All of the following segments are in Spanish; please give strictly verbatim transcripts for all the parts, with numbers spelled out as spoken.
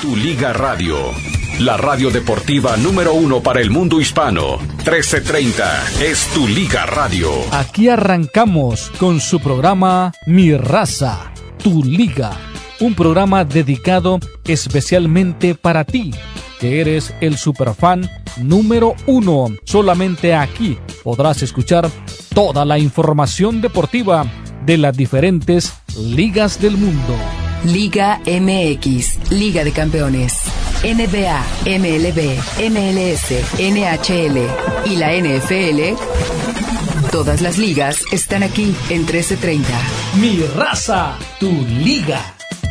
Tu Liga Radio, la radio deportiva número uno para el mundo hispano. trece treinta es Tu Liga Radio. Aquí arrancamos con su programa Mi Raza, Tu Liga. Un programa dedicado especialmente para ti, que eres el superfan número uno. Solamente aquí podrás escuchar toda la información deportiva de las diferentes ligas del mundo. Liga M X, Liga de Campeones, N B A, M L B, M L S, N H L y la N F L. Todas las ligas están aquí en trece treinta. Mi Raza, Tu Liga.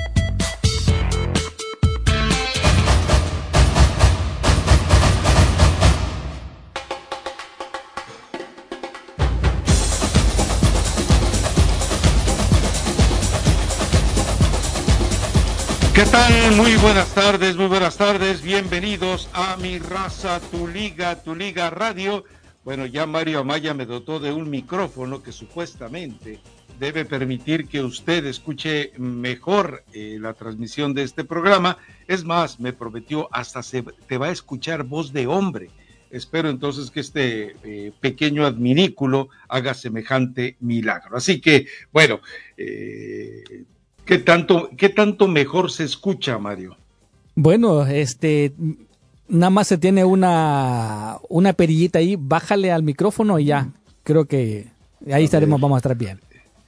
¿Qué tal? Muy buenas tardes, muy buenas tardes. Bienvenidos a Mi Raza, Tu Liga, Tu Liga Radio. Bueno, ya Mario Amaya me dotó de un micrófono que supuestamente debe permitir que usted escuche mejor eh, la transmisión de este programa. Es más, me prometió hasta se te va a escuchar voz de hombre. Espero entonces que este eh, pequeño adminículo haga semejante milagro. Así que, bueno, eh, ¿Qué tanto, qué tanto mejor se escucha, Mario? Bueno, este, nada más se tiene una, una perillita ahí, bájale al micrófono y ya, creo que ahí a estaremos, ver. Vamos a estar bien.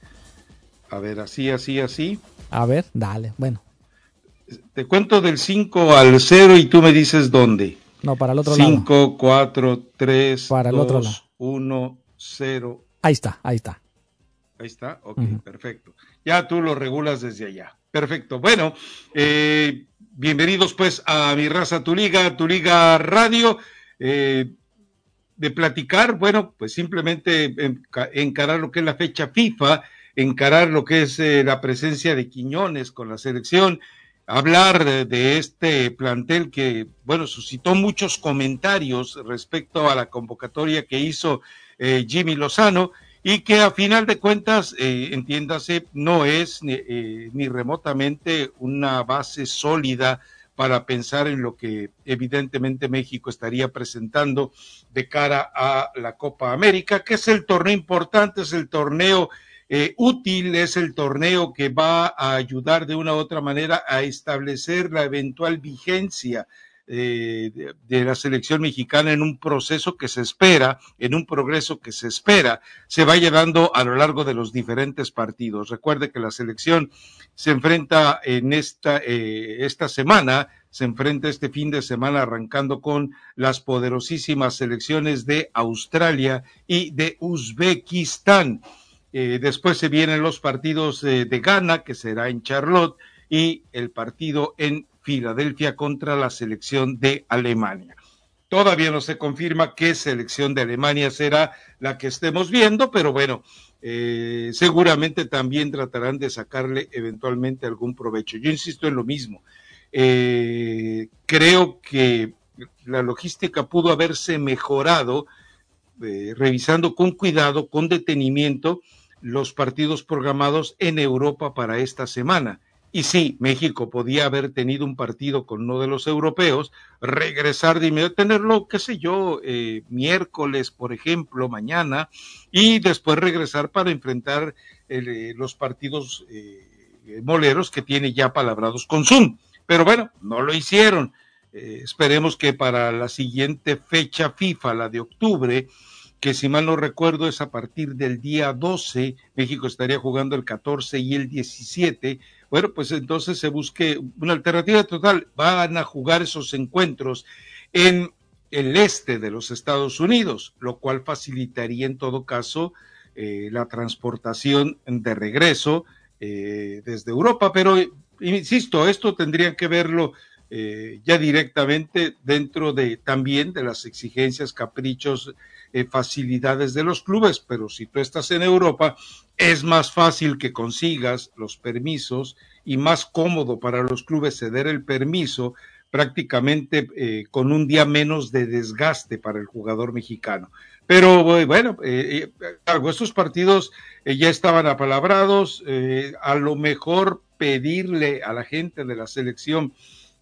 A ver, así, así, así. A ver, dale, bueno. Te cuento del cinco al cero y tú me dices dónde. No, para el otro cinco, lado. cinco, cuatro, tres, para el dos, otro lado. uno, cero. Ahí está, ahí está. Ahí está, ok, uh-huh. Perfecto. Ya tú lo regulas desde allá. Perfecto. Bueno, eh, bienvenidos pues a Mi Raza, Tu Liga, Tu Liga Radio. Eh, de platicar, bueno, pues simplemente encarar lo que es la fecha FIFA, encarar lo que es eh, la presencia de Quiñones con la selección, hablar de, de este plantel que, bueno, suscitó muchos comentarios respecto a la convocatoria que hizo eh, Jimmy Lozano, y que a final de cuentas, eh, entiéndase, no es ni, eh, ni remotamente una base sólida para pensar en lo que evidentemente México estaría presentando de cara a la Copa América, que es el torneo importante, es el torneo eh, útil, es el torneo que va a ayudar de una u otra manera a establecer la eventual vigencia Eh, de, de la selección mexicana en un proceso que se espera, en un progreso que se espera, se vaya dando a lo largo de los diferentes partidos. Recuerde que la selección se enfrenta en esta, eh, esta semana, se enfrenta este fin de semana arrancando con las poderosísimas selecciones de Australia y de Uzbekistán. Eh, después se vienen los partidos eh, de Ghana, que será en Charlotte, y el partido en Filadelfia contra la selección de Alemania. Todavía no se confirma qué selección de Alemania será la que estemos viendo, pero bueno, eh, seguramente también tratarán de sacarle eventualmente algún provecho. Yo insisto en lo mismo. Eh, creo que la logística pudo haberse mejorado eh, revisando con cuidado, con detenimiento, los partidos programados en Europa para esta semana. Y sí, México podía haber tenido un partido con uno de los europeos, regresar de inmediato, tenerlo, qué sé yo, eh, miércoles, por ejemplo, mañana, y después regresar para enfrentar eh, los partidos eh, moleros que tiene ya palabrados con Zoom. Pero bueno, no lo hicieron. Eh, esperemos que para la siguiente fecha FIFA, la de octubre, que si mal no recuerdo es a partir del día doce, México estaría jugando el catorce y el diecisiete, bueno, pues entonces se busque una alternativa total. Van a jugar esos encuentros en el este de los Estados Unidos, lo cual facilitaría en todo caso eh, la transportación de regreso eh, desde Europa, pero insisto, esto tendrían que verlo eh, ya directamente dentro de también de las exigencias, caprichos, eh, facilidades de los clubes, pero si tú estás en Europa, es más fácil que consigas los permisos y más cómodo para los clubes ceder el permiso prácticamente eh, con un día menos de desgaste para el jugador mexicano. Pero bueno, eh, eh, estos partidos eh, ya estaban apalabrados, eh, a lo mejor pedirle a la gente de la selección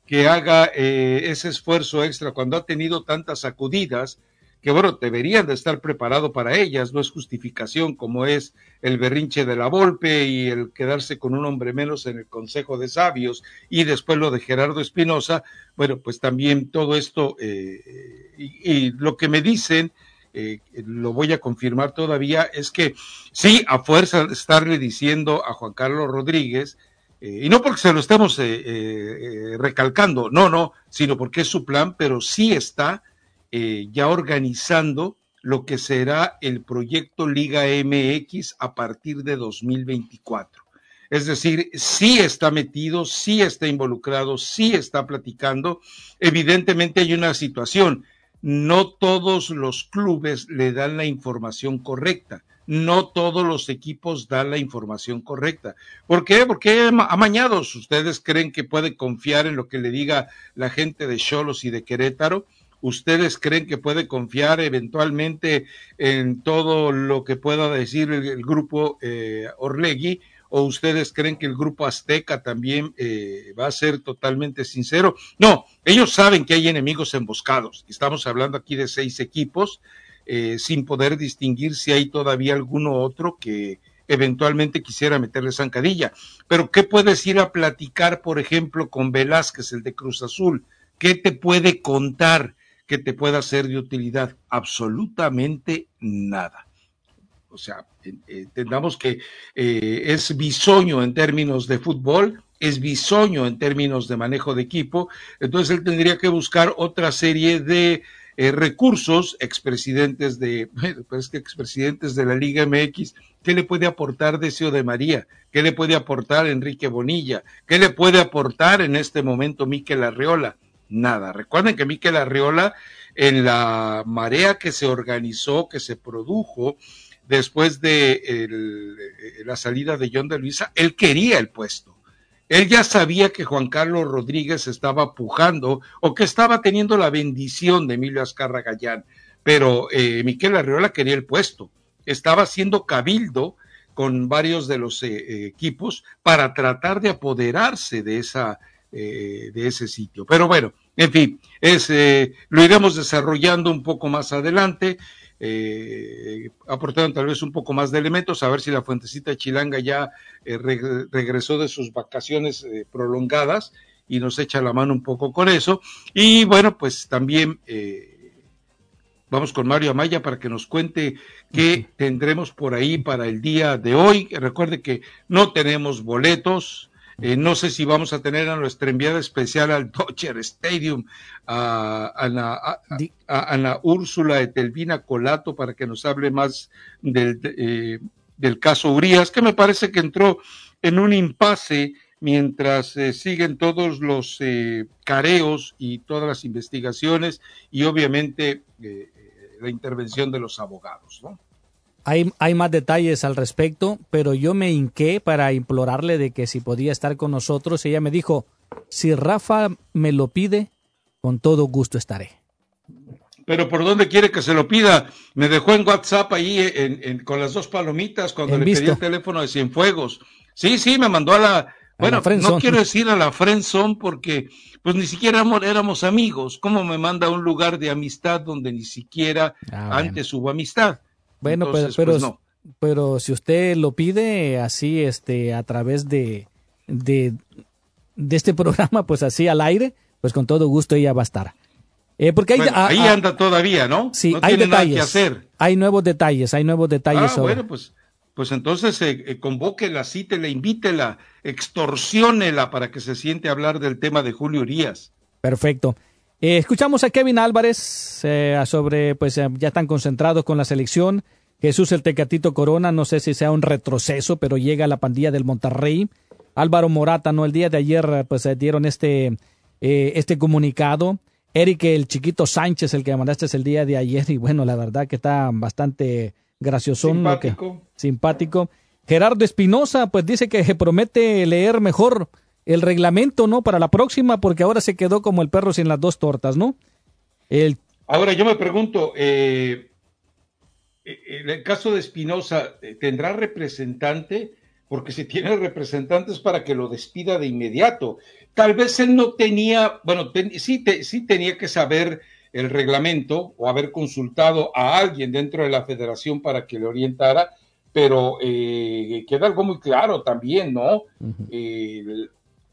que haga eh, ese esfuerzo extra cuando ha tenido tantas sacudidas, que bueno, deberían de estar preparados para ellas, no es justificación como es el berrinche de la Volpe y el quedarse con un hombre menos en el Consejo de Sabios y después lo de Gerardo Espinosa. Bueno, pues también todo esto eh, y, y lo que me dicen, eh, lo voy a confirmar todavía, es que sí, a fuerza de estarle diciendo a Juan Carlos Rodríguez, eh, y no porque se lo estemos eh, eh, recalcando, no, no, sino porque es su plan, pero sí está Eh, ya organizando lo que será el proyecto Liga M X a partir de dos mil veinticuatro. Es decir, sí está metido, sí está involucrado, sí está platicando. Evidentemente hay una situación, no todos los clubes le dan la información correcta, no todos los equipos dan la información correcta. ¿Por qué? Porque amañados. ¿Ustedes creen que puede confiar en lo que le diga la gente de Xolos y de Querétaro? ¿Ustedes creen que puede confiar eventualmente en todo lo que pueda decir el, el grupo eh, Orlegui? ¿O ustedes creen que el grupo Azteca también eh, va a ser totalmente sincero? No, ellos saben que hay enemigos emboscados. Estamos hablando aquí de seis equipos, eh, sin poder distinguir si hay todavía alguno otro que eventualmente quisiera meterle zancadilla. Pero ¿qué puedes ir a platicar, por ejemplo, con Velázquez, el de Cruz Azul? ¿Qué te puede contar que te pueda ser de utilidad? Absolutamente nada. O sea, entendamos que eh, es bisoño en términos de fútbol, es bisoño en términos de manejo de equipo, entonces él tendría que buscar otra serie de eh, recursos, expresidentes de, pues que expresidentes de la Liga M X. ¿Qué le puede aportar Decio de María? ¿Qué le puede aportar Enrique Bonilla? ¿Qué le puede aportar en este momento Mikel Arriola? Nada. Recuerden que Mikel Arriola, en la marea que se organizó, que se produjo después de el, la salida de John de Luisa, él quería el puesto. Él ya sabía que Juan Carlos Rodríguez estaba pujando o que estaba teniendo la bendición de Emilio Azcarra Gallán, pero eh, Mikel Arriola quería el puesto. Estaba haciendo cabildo con varios de los eh, equipos para tratar de apoderarse de esa Eh, de ese sitio. Pero bueno, en fin, es, eh, lo iremos desarrollando un poco más adelante, eh, aportando tal vez un poco más de elementos, a ver si la Fuentecita Chilanga ya eh, re- regresó de sus vacaciones eh, prolongadas y nos echa la mano un poco con eso. Y bueno, pues también eh, vamos con Mario Amaya para que nos cuente qué tendremos por ahí para el día de hoy. Recuerde que no tenemos boletos. Eh, no sé si vamos a tener a nuestra enviada especial al Dodger Stadium, a Ana, a, a Ana Úrsula Etelvina Colato, para que nos hable más del, de, eh, del caso Urias, que me parece que entró en un impasse mientras eh, siguen todos los eh, careos y todas las investigaciones y obviamente eh, la intervención de los abogados, ¿no? Hay, hay más detalles al respecto, pero yo me hinqué para implorarle de que si podía estar con nosotros. Ella me dijo, si Rafa me lo pide, con todo gusto estaré. Pero ¿por dónde quiere que se lo pida? Me dejó en WhatsApp ahí en, en, con las dos palomitas cuando en le visto. pedí el teléfono de Cienfuegos. Sí, sí, me mandó a la... A bueno, la no quiero decir a la friendzone porque pues ni siquiera éramos amigos. ¿Cómo me manda a un lugar de amistad donde ni siquiera ah, bueno. antes hubo amistad? Bueno, Entonces, pero, pero, pues no. pero si usted lo pide así, este, a través de, de, de este programa, pues así al aire, pues con todo gusto ella va a estar. Eh, porque hay, bueno, a, ahí a, anda todavía, ¿no? Sí, no hay tiene detalles. Nada que hacer. Hay nuevos detalles, hay nuevos detalles. Ah, sobre... bueno, pues, pues entonces eh, eh, convóquela, cítela, invítela, extorsiónela para que se siente a hablar del tema de Julio Urias. Perfecto. Eh, escuchamos a Kevin Álvarez eh, sobre, pues eh, ya están concentrados con la selección. Jesús el Tecatito Corona, no sé si sea un retroceso, pero llega a la pandilla del Monterrey. Álvaro Morata, no, el día de ayer pues eh, dieron este, eh, este comunicado. Eric el Chiquito Sánchez, el que mandaste el día de ayer, y bueno, la verdad que está bastante graciosón. Simpático. Lo que, simpático. Gerardo Espinosa, pues dice que promete leer mejor el reglamento, ¿no? Para la próxima, porque ahora se quedó como el perro sin las dos tortas, ¿no? El... Ahora yo me pregunto, eh, en el caso de Espinosa, ¿tendrá representante? porque si tiene representantes para que lo despida de inmediato. Tal vez él no tenía, bueno, ten, sí, te, sí tenía que saber el reglamento o haber consultado a alguien dentro de la federación para que le orientara, pero eh, queda algo muy claro también, ¿no? Uh-huh. Eh,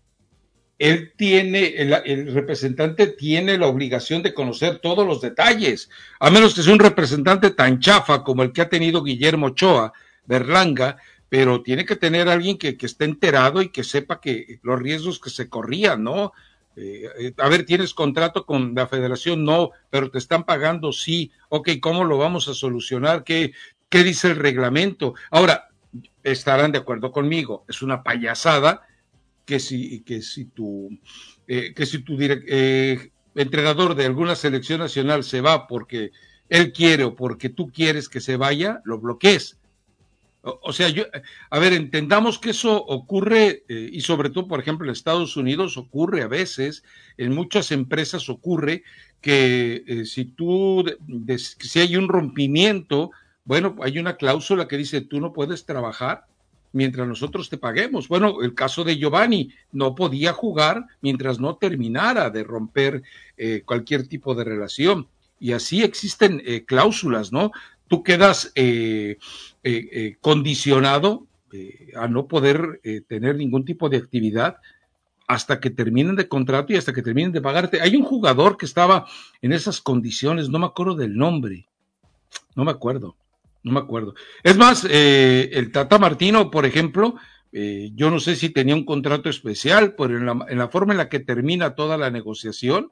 él tiene, el, el representante tiene la obligación de conocer todos los detalles, a menos que sea un representante tan chafa como el que ha tenido Guillermo Ochoa, Berlanga, pero tiene que tener alguien que, que esté enterado y que sepa que los riesgos que se corrían, ¿no? Eh, a ver, ¿tienes contrato con la federación? No, pero te están pagando, sí. Ok, ¿cómo lo vamos a solucionar? ¿Qué, qué dice el reglamento? Ahora, estarán de acuerdo conmigo, es una payasada que si, que si tu, eh, que si tu direct, eh, entrenador de alguna selección nacional se va porque él quiere o porque tú quieres que se vaya, lo bloquees. O, o sea, yo, a ver, entendamos que eso ocurre, eh, y sobre todo, por ejemplo, en Estados Unidos ocurre a veces, en muchas empresas ocurre que eh, si tú, de, de, si hay un rompimiento, bueno, hay una cláusula que dice tú no puedes trabajar mientras nosotros te paguemos. Bueno, el caso de Giovanni, no podía jugar mientras no terminara de romper eh, cualquier tipo de relación. Y así existen eh, cláusulas, ¿no? Tú quedas eh, eh, eh, condicionado eh, a no poder eh, tener ningún tipo de actividad hasta que terminen de contrato y hasta que terminen de pagarte. Hay un jugador que estaba en esas condiciones, no me acuerdo del nombre, no me acuerdo. No me acuerdo. Es más, eh, el Tata Martino, por ejemplo, eh, yo no sé si tenía un contrato especial, pero en la, en la forma en la que termina toda la negociación,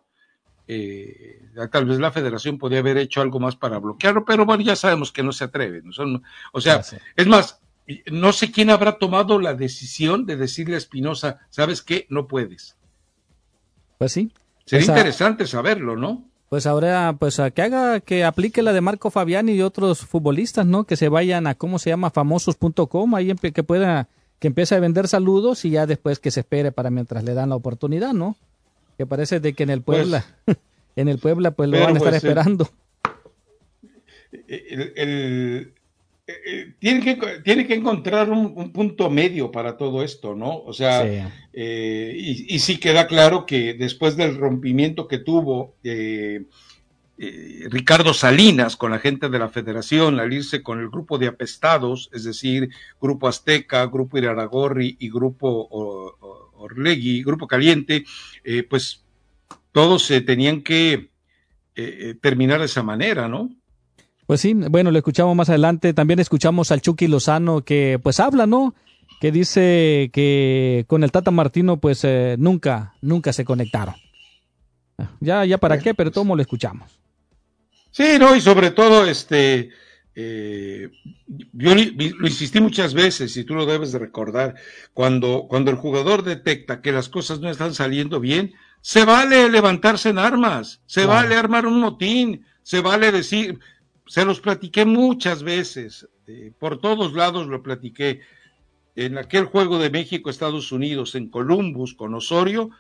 eh, tal vez la federación podía haber hecho algo más para bloquearlo, pero bueno, ya sabemos que no se atreven. ¿No? Son, o sea, sí. Es más, no sé quién habrá tomado la decisión de decirle a Espinosa, ¿sabes qué? No puedes. Pues sí. Sería Esa... interesante saberlo, ¿no? Pues ahora, pues a que haga, que aplique la de Marco Fabiani y otros futbolistas, ¿no? Que se vayan a, ¿cómo se llama? famosos punto com, ahí empe- que pueda, que empiece a vender saludos y ya después que se espere para mientras le dan la oportunidad, ¿no? Que parece de que en el Puebla, pues, en el Puebla, pues lo van a estar pues, esperando. El, el, el, el, tiene que, tiene que encontrar un, un punto medio para todo esto, ¿no? O sea, sí. eh, y, y sí queda claro que después del rompimiento que tuvo eh, eh, Ricardo Salinas con la gente de la federación al irse con el grupo de apestados, es decir, Grupo Azteca, Grupo Iraragorri y Grupo o, o, Orlegui, Grupo Caliente, eh, pues todos se eh, tenían que eh, terminar de esa manera, ¿no? Pues sí, bueno, lo escuchamos más adelante. También escuchamos al Chucky Lozano que pues habla, ¿no? Que dice que con el Tata Martino pues eh, nunca, nunca se conectaron. Ya, ya para bueno, qué, pero todo lo escuchamos. Sí, no, y sobre todo, este, eh, yo lo insistí muchas veces y tú lo debes de recordar, cuando, cuando el jugador detecta que las cosas no están saliendo bien, se vale levantarse en armas, se claro. vale armar un motín, se vale decir... Se los platiqué muchas veces, eh, por todos lados lo platiqué. En aquel juego de México-Estados Unidos, en Columbus, con Osorio,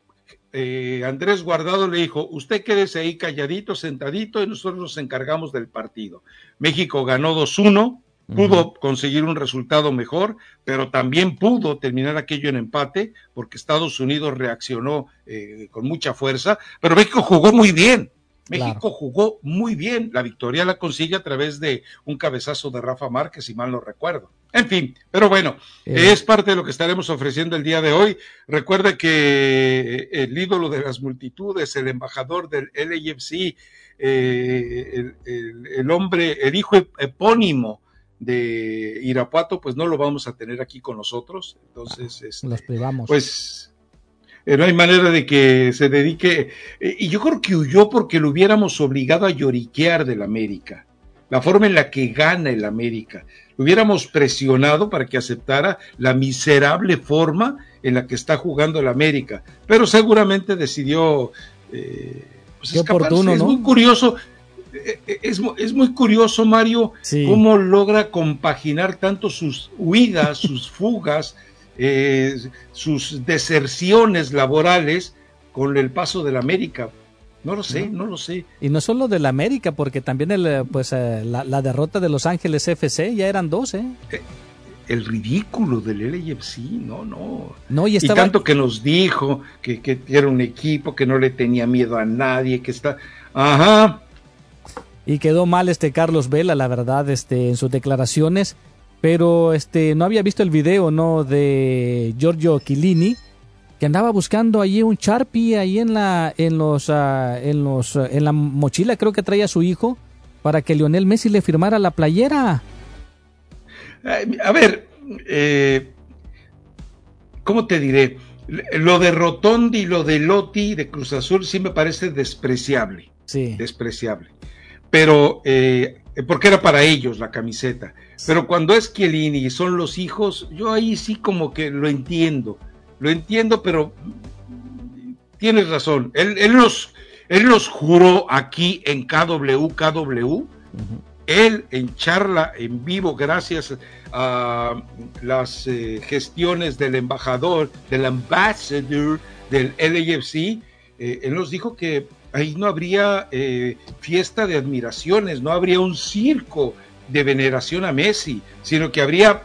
eh, Andrés Guardado le dijo, usted quédese ahí calladito, sentadito, y nosotros nos encargamos del partido. México ganó dos uno, pudo uh-huh. conseguir un resultado mejor, pero también pudo terminar aquello en empate, porque Estados Unidos reaccionó eh, con mucha fuerza, pero México jugó muy bien. México claro. jugó muy bien, la victoria la consigue a través de un cabezazo de Rafa Márquez, si mal no recuerdo. En fin, pero bueno, eh. es parte de lo que estaremos ofreciendo el día de hoy. Recuerde que el ídolo de las multitudes, el embajador del L A F C, eh, el, el, el hombre, el hijo epónimo de Irapuato, pues no lo vamos a tener aquí con nosotros. Entonces, este, los privamos. Pues... Eh, no hay manera de que se dedique, eh, y yo creo que huyó porque lo hubiéramos obligado a lloriquear del América, la forma en la que gana el América, lo hubiéramos presionado para que aceptara la miserable forma en la que está jugando el América, pero seguramente decidió eh, pues escaparse. Oportuno, ¿no? Es muy curioso, eh, es, es muy curioso, Mario, sí. cómo logra compaginar tanto sus huidas, sus fugas, Eh, sus deserciones laborales con el paso del América. No lo sé, no, no lo sé. Y no solo del América, porque también el, pues eh, la, la derrota de Los Ángeles F C ya eran dos, ¿eh? eh el ridículo del L A F C, no, no. no y, estaba... y tanto que nos dijo que, que era un equipo que no le tenía miedo a nadie, que está... Ajá. Y quedó mal este Carlos Vela, la verdad, este, en sus declaraciones, pero este, no había visto el video, ¿no?, de Giorgio Chiellini, que andaba buscando allí un Sharpie ahí en la, en los, uh, en los, uh, en la mochila, creo que traía a su hijo, para que Lionel Messi le firmara la playera. A ver, eh, ¿cómo te diré? Lo de Rotondi y lo de Lotti de Cruz Azul sí me parece despreciable. Sí. Despreciable. Pero, eh, porque era para ellos la camiseta. Pero cuando es Chiellini y son los hijos, yo ahí sí como que lo entiendo. Lo entiendo, pero tienes razón. Él, él, nos, él nos juró aquí en K W K W. Uh-huh. Él en charla en vivo, gracias a las eh, gestiones del embajador, del ambassador del L A F C, eh, él nos dijo que ahí no habría eh, fiesta de admiraciones, no habría un circo de veneración a Messi, sino que habría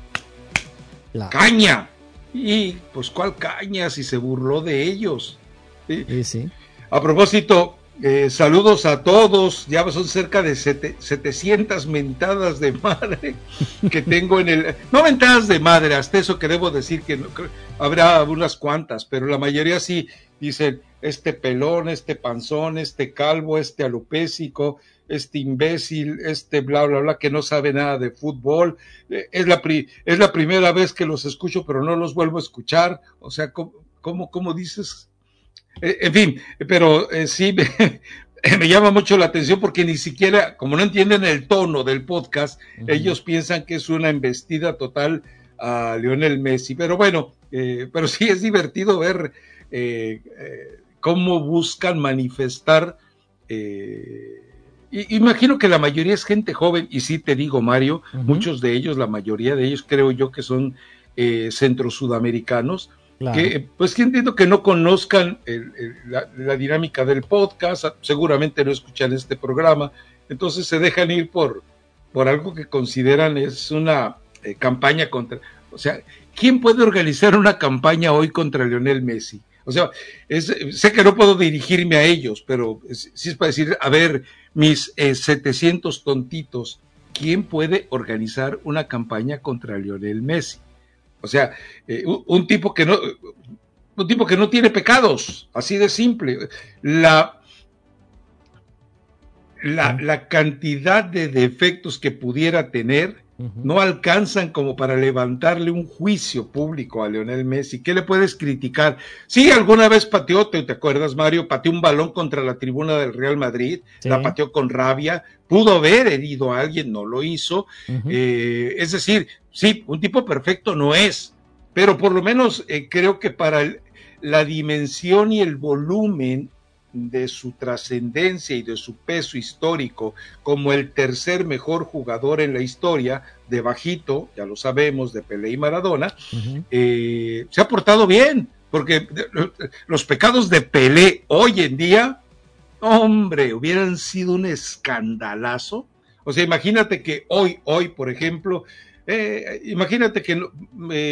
la... caña. Y pues cuál caña si se burló de ellos. ¿Sí? Sí, sí. A propósito, eh, saludos a todos, ya son cerca de sete, setecientas mentadas de madre que tengo en el... No mentadas de madre, hasta eso que debo decir que no, habrá unas cuantas, pero la mayoría sí dicen este pelón, este panzón, este calvo, este alopécico, este imbécil, este bla bla bla que no sabe nada de fútbol, eh, es la pri, es la primera vez que los escucho pero no los vuelvo a escuchar, o sea, ¿cómo, cómo, cómo dices? Eh, en fin, pero eh, sí me, me llama mucho la atención porque ni siquiera, como no entienden el tono del podcast, uh-huh. ellos piensan que es una embestida total a Lionel Messi, pero bueno, eh, pero sí es divertido ver eh, eh, cómo buscan manifestar eh, y, imagino que la mayoría es gente joven, y sí te digo, Mario, uh-huh. muchos de ellos, la mayoría de ellos creo yo que son eh, centro-sudamericanos, claro. que pues que entiendo que no conozcan el, el, la, la dinámica del podcast, seguramente no escuchan este programa, entonces se dejan ir por, por algo que consideran es una eh, campaña contra, o sea, ¿quién puede organizar una campaña hoy contra Lionel Messi? O sea, es, sé que no puedo dirigirme a ellos, pero es, sí es para decir, a ver, mis eh, setecientos tontitos, ¿quién puede organizar una campaña contra Lionel Messi? O sea, eh, un, un tipo que no, un tipo que no tiene pecados, así de simple. La, la, la cantidad de defectos que pudiera tener no alcanzan como para levantarle un juicio público a Lionel Messi. ¿Qué le puedes criticar? Sí, alguna vez pateó, ¿te, te acuerdas, Mario? Pateó un balón contra la tribuna del Real Madrid, sí. La pateó con rabia, pudo haber herido a alguien, no lo hizo. Uh-huh. Eh, es decir, sí, un tipo perfecto no es, pero por lo menos eh, creo que para el, la dimensión y el volumen de su trascendencia y de su peso histórico como el tercer mejor jugador en la historia, de bajito, ya lo sabemos, de Pelé y Maradona, uh-huh. eh, se ha portado bien, porque los pecados de Pelé hoy en día, hombre, hubieran sido un escandalazo. O sea, imagínate que hoy, hoy, por ejemplo, eh, imagínate que no,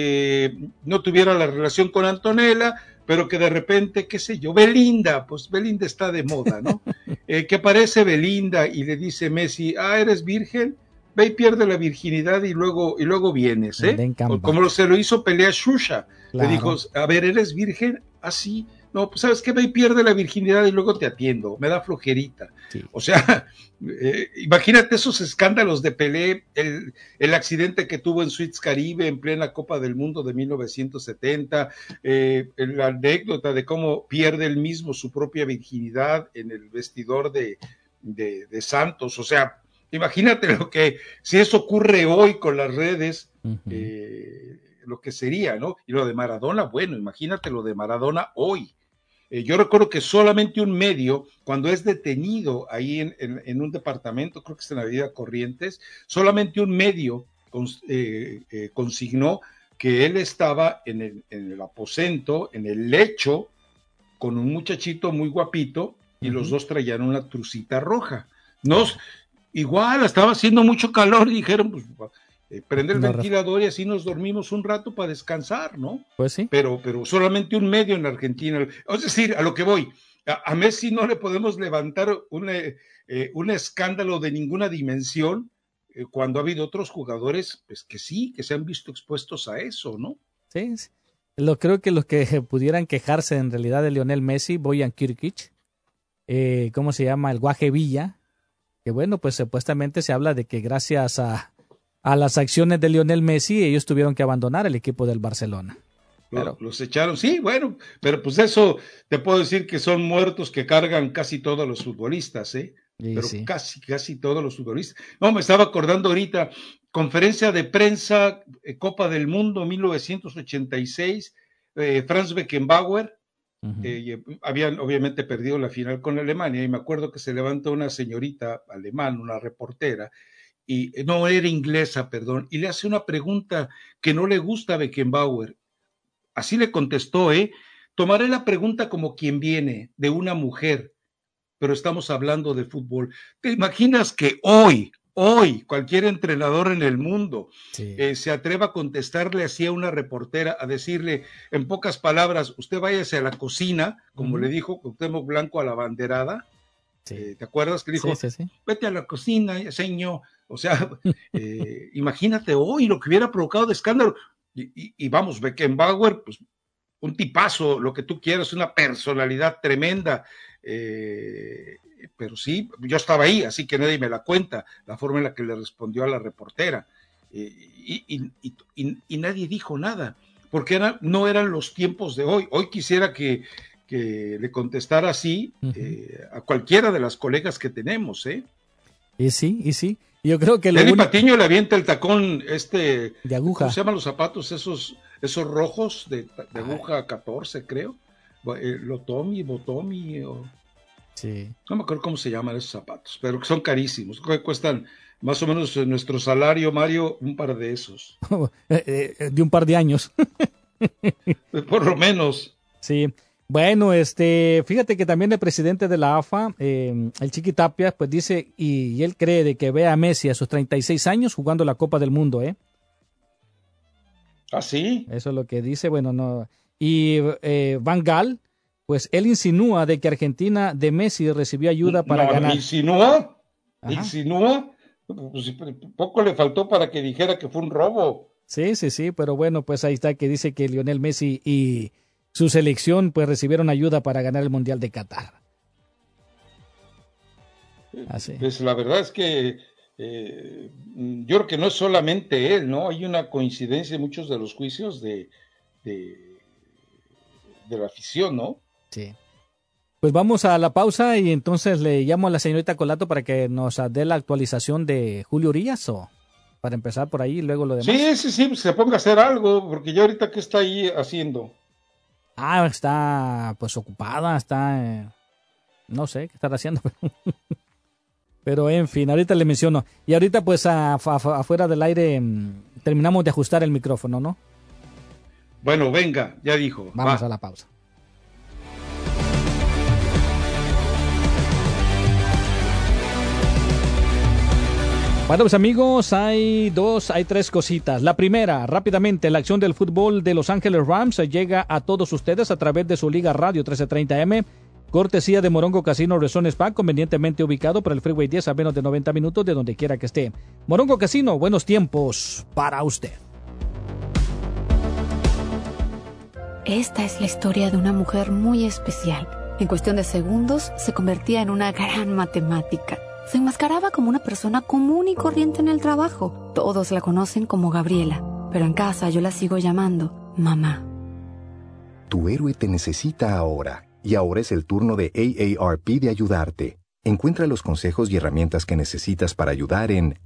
eh, no tuviera la relación con Antonella, pero que de repente, qué sé yo, Belinda, pues Belinda está de moda, ¿no? Eh, que aparece Belinda y le dice Messi, ah, ¿eres virgen? Ve y pierde la virginidad y luego, y luego vienes, ¿eh? Como se lo hizo Pelé a Xuxa. Claro. Le dijo, a ver, ¿eres virgen? Ah, sí. No, pues ¿sabes qué? Ve y pierde la virginidad y luego te atiendo. Me da flojerita. Sí. O sea, eh, imagínate esos escándalos de Pelé, el, el accidente que tuvo en Suites Caribe en plena Copa del Mundo de mil novecientos setenta, eh, la anécdota de cómo pierde él mismo su propia virginidad en el vestidor de, de, de Santos. O sea, imagínate lo que, si eso ocurre hoy con las redes, uh-huh. eh, lo que sería, ¿no? Y lo de Maradona, bueno, imagínate lo de Maradona hoy. Eh, yo recuerdo que solamente un medio, cuando es detenido ahí en, en, en un departamento, creo que es en la Avenida Corrientes, solamente un medio cons, eh, eh, consignó que él estaba en el, en el aposento, en el lecho, con un muchachito muy guapito, y uh-huh. los dos traían una trucita roja. Nos, igual, estaba haciendo mucho calor, y dijeron, pues, Eh, prende el No, ventilador y así nos dormimos un rato para descansar, ¿no? Pues sí. Pero, pero solamente un medio en Argentina. Es decir, a lo que voy, a, a Messi no le podemos levantar un, eh, un escándalo de ninguna dimensión eh, cuando ha habido otros jugadores, pues que sí, que se han visto expuestos a eso, ¿no? Sí, sí. Lo, creo que los que pudieran quejarse en realidad de Lionel Messi, Bojan Kirkic, eh, ¿cómo se llama? El Guaje Villa, que bueno, pues supuestamente se habla de que gracias a a las acciones de Lionel Messi, ellos tuvieron que abandonar el equipo del Barcelona. Pero, los echaron, sí, bueno, pero pues eso te puedo decir que son muertos que cargan casi todos los futbolistas, ¿eh? Sí, pero sí. casi, casi todos los futbolistas. No, me estaba acordando ahorita, conferencia de prensa, eh, Copa del Mundo, mil novecientos ochenta y seis, eh, Franz Beckenbauer, uh-huh. eh, habían obviamente perdido la final con Alemania, y me acuerdo que se levanta una señorita alemana, una reportera, y no, era inglesa, perdón, y le hace una pregunta que no le gusta a Beckenbauer. Así le contestó, ¿eh? Tomaré la pregunta como quien viene, de una mujer, pero estamos hablando de fútbol. ¿Te imaginas que hoy, hoy, cualquier entrenador en el mundo sí. eh, se atreva a contestarle así a una reportera, a decirle, en pocas palabras, usted váyase a la cocina, como uh-huh. le dijo Cuauhtémoc Blanco a la banderada? Sí. Eh, ¿Te acuerdas que dijo, sí, sí, sí. vete a la cocina, señor? O sea, eh, imagínate hoy lo que hubiera provocado de escándalo. Y, y, y vamos, Beckenbauer, pues un tipazo, lo que tú quieras, una personalidad tremenda. Eh, pero sí, yo estaba ahí, así que nadie me la cuenta, la forma en la que le respondió a la reportera. Eh, y, y, y, y, y nadie dijo nada, porque era, no eran los tiempos de hoy. Hoy quisiera que, que le contestara así uh-huh. eh, a cualquiera de las colegas que tenemos, ¿eh? Y sí, y sí. Yo creo que lo Eddie único... Patiño le avienta el tacón este de aguja. ¿Cómo se llaman los zapatos esos esos rojos de, de aguja catorce, creo? Eh, Lotomi, Botomi o... Sí. No me acuerdo cómo se llaman esos zapatos, pero que son carísimos. Creo que cuestan más o menos nuestro salario, Mario, un par de esos. De un par de años. Por lo menos. Sí. Bueno, este, fíjate que también el presidente de la A F A, eh, el Chiqui Tapia, pues dice, y, y él cree de que ve a Messi a sus treinta y seis años jugando la Copa del Mundo, ¿eh? ¿Ah, sí? Eso es lo que dice, bueno, no. Y eh, Van Gaal, pues él insinúa de que Argentina de Messi recibió ayuda para no, ganar. ¿Insinúa? Ajá. ¿Insinúa? Pues poco le faltó para que dijera que fue un robo. Sí, sí, sí, pero bueno, pues ahí está que dice que Lionel Messi y su selección pues recibieron ayuda para ganar el Mundial de Qatar. Así. Pues la verdad es que eh, yo creo que no es solamente él, ¿no? Hay una coincidencia en muchos de los juicios de, de, de la afición, ¿no? Sí. Pues vamos a la pausa y entonces le llamo a la señorita Colato para que nos dé la actualización de Julio Urias, o para empezar por ahí y luego lo demás. Sí, sí, sí, pues se ponga a hacer algo, porque ya ahorita ¿qué está ahí haciendo? Ah, está pues ocupada, está, eh, no sé qué estará haciendo, pero, pero en fin, ahorita le menciono. Y ahorita pues a, a, afuera del aire terminamos de ajustar el micrófono, ¿no? Bueno, venga, ya dijo. Vamos va. a la pausa. Bueno, pues amigos, hay dos, hay tres cositas. La primera, rápidamente, la acción del fútbol de Los Ángeles Rams llega a todos ustedes a través de su Liga Radio trece treinta eme, cortesía de Morongo Casino Resort Spa, convenientemente ubicado por el Freeway diez a menos de noventa minutos de donde quiera que esté. Morongo Casino, buenos tiempos para usted. Esta es la historia de una mujer muy especial. En cuestión de segundos, se convertía en una gran matemática. Se enmascaraba como una persona común y corriente en el trabajo. Todos la conocen como Gabriela, pero en casa yo la sigo llamando mamá. Tu héroe te necesita ahora, y ahora es el turno de A A R P de ayudarte. Encuentra los consejos y herramientas que necesitas para ayudar en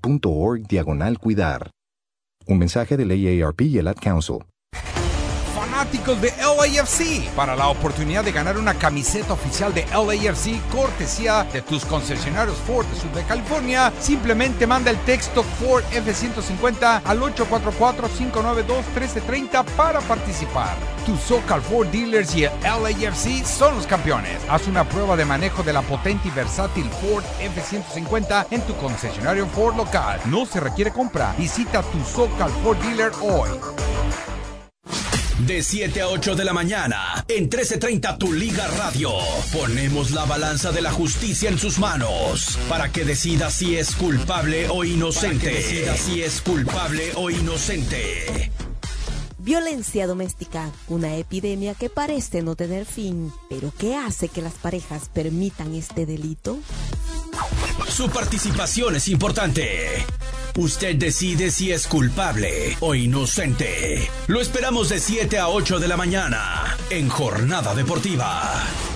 aarp.org diagonal cuidar. Un mensaje del A A R P y el Ad Council. fanáticos de L A F C para la oportunidad de ganar una camiseta oficial de L A F C cortesía de tus concesionarios Ford de Sur de California. Simplemente manda el texto Ford F ciento cincuenta al ocho cuatro cuatro, cinco nueve dos, uno tres tres cero para participar. Tu SoCal Ford Dealers y el L A F C son los campeones. Haz una prueba de manejo de la potente y versátil Ford F ciento cincuenta en tu concesionario Ford local. No se requiere compra. Visita tu SoCal Ford Dealer hoy. De siete a ocho de la mañana, en trece treinta Tu Liga Radio. Ponemos la balanza de la justicia en sus manos para que decida si es culpable o inocente. Para que decida si es culpable o inocente. Violencia doméstica, una epidemia que parece no tener fin. ¿Pero qué hace que las parejas permitan este delito? Su participación es importante. Usted decide si es culpable o inocente. Lo esperamos de siete a ocho de la mañana en Jornada Deportiva.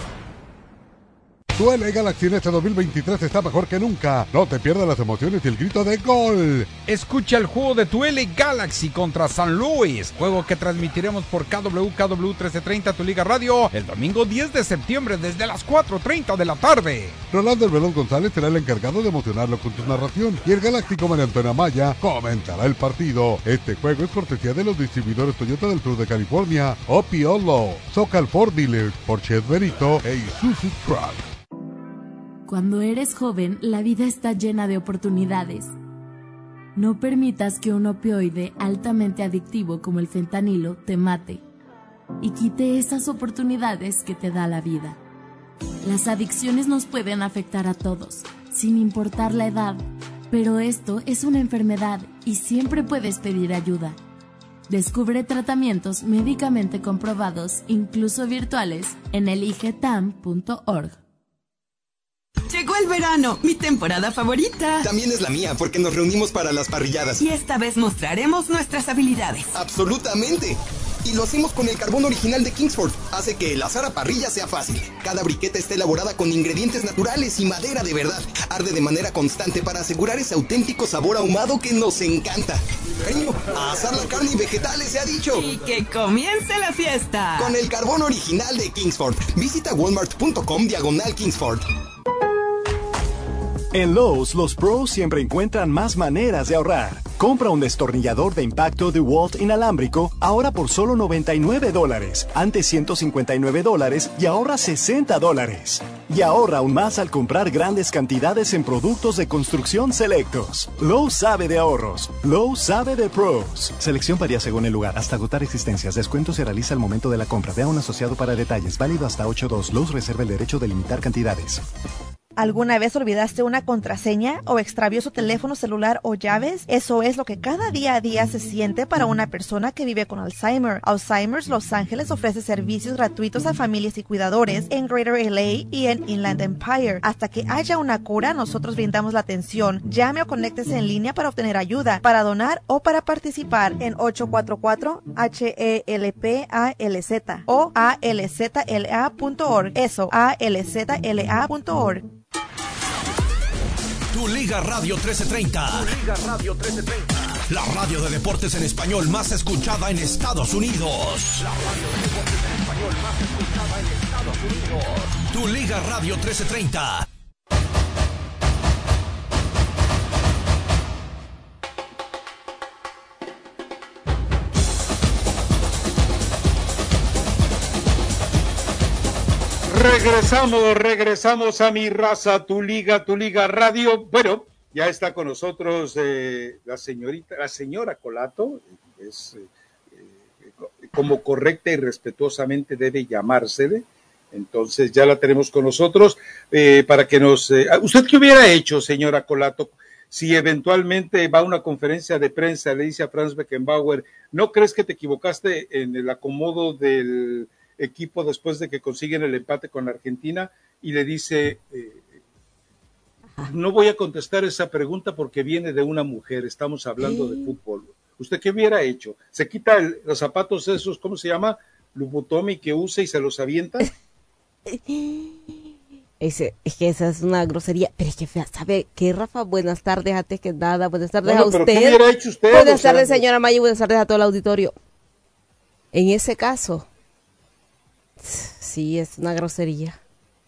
Tu L A Galaxy en este dos mil veintitrés está mejor que nunca. No te pierdas las emociones y el grito de gol. Escucha el juego de tu L A Galaxy contra San Luis, juego que transmitiremos por K W K W trece treinta Tu Liga Radio el domingo diez de septiembre desde las cuatro treinta de la tarde. Rolando El Veloz González será el encargado de emocionarlo con su narración y el galáctico María Antonio Amaya comentará el partido. Este juego es cortesía de los distribuidores Toyota del sur de California, Opiolo, SoCal Ford Dealers, Porsche Benito e Isuzu Truck. Cuando eres joven, la vida está llena de oportunidades. No permitas que un opioide altamente adictivo como el fentanilo te mate y quite esas oportunidades que te da la vida. Las adicciones nos pueden afectar a todos, sin importar la edad, pero esto es una enfermedad y siempre puedes pedir ayuda. Descubre tratamientos médicamente comprobados, incluso virtuales, en eligetam punto org. Llegó el verano, mi temporada favorita. También es la mía, porque nos reunimos para las parrilladas. Y esta vez mostraremos nuestras habilidades. ¡Absolutamente! Y lo hacemos con el carbón original de Kingsford. Hace que el asar a parrilla sea fácil. Cada briqueta está elaborada con ingredientes naturales y madera de verdad. Arde de manera constante para asegurar ese auténtico sabor ahumado que nos encanta. Cariño, a asar la carne y vegetales se ha dicho. Y que comience la fiesta. Con el carbón original de Kingsford. Visita walmart punto com diagonal Kingsford. En Lowe's, los pros siempre encuentran más maneras de ahorrar. Compra un destornillador de impacto DeWalt inalámbrico ahora por solo noventa y nueve dólares, antes ciento cincuenta y nueve dólares y ahorra sesenta dólares. Y ahorra aún más al comprar grandes cantidades en productos de construcción selectos. Lowe's sabe de ahorros. Lowe's sabe de pros. Selección varía según el lugar, hasta agotar existencias. Descuento se realiza al momento de la compra. Vea un asociado para detalles. Válido hasta ocho dos. Lowe's reserva el derecho de limitar cantidades. ¿Alguna vez olvidaste una contraseña o extravió su teléfono celular o llaves? Eso es lo que cada día a día se siente para una persona que vive con Alzheimer. Alzheimer's Los Ángeles ofrece servicios gratuitos a familias y cuidadores en Greater L A y en Inland Empire. Hasta que haya una cura, nosotros brindamos la atención. Llame o conéctese en línea para obtener ayuda, para donar o para participar en ocho cuatro cuatro H E L P A L Z o A L Z L A punto org. Eso, A L Z L A punto org. Tu Liga Radio trece treinta. Tu Liga Radio trece treinta. La radio de deportes en español más escuchada en Estados Unidos. La radio de deportes en español más escuchada en Estados Unidos. Tu Liga Radio trece treinta. Regresamos, regresamos a Mi Raza, Tu Liga, Tu Liga Radio. Bueno, ya está con nosotros eh, la señorita, la señora Colato, es eh, como correcta y respetuosamente debe llamársele. Entonces ya la tenemos con nosotros eh, para que nos... Eh, ¿Usted qué hubiera hecho, señora Colato, si eventualmente va a una conferencia de prensa, le dice a Franz Beckenbauer, ¿no crees que te equivocaste en el acomodo del equipo después de que consiguen el empate con Argentina? Y le dice, eh, no voy a contestar esa pregunta porque viene de una mujer, estamos hablando sí. de fútbol. ¿Usted qué hubiera hecho? ¿Se quita el, los zapatos esos, cómo se llama? Lubutomi que usa y se los avienta. Ese, es que esa es una grosería, pero es que fea, ¿sabe qué, Rafa? Buenas tardes, antes que nada, buenas tardes bueno, a usted. ¿Pero qué hubiera hecho usted? Buenas o sea, tardes, señora Maya, buenas tardes a todo el auditorio. En ese caso, sí, es una grosería.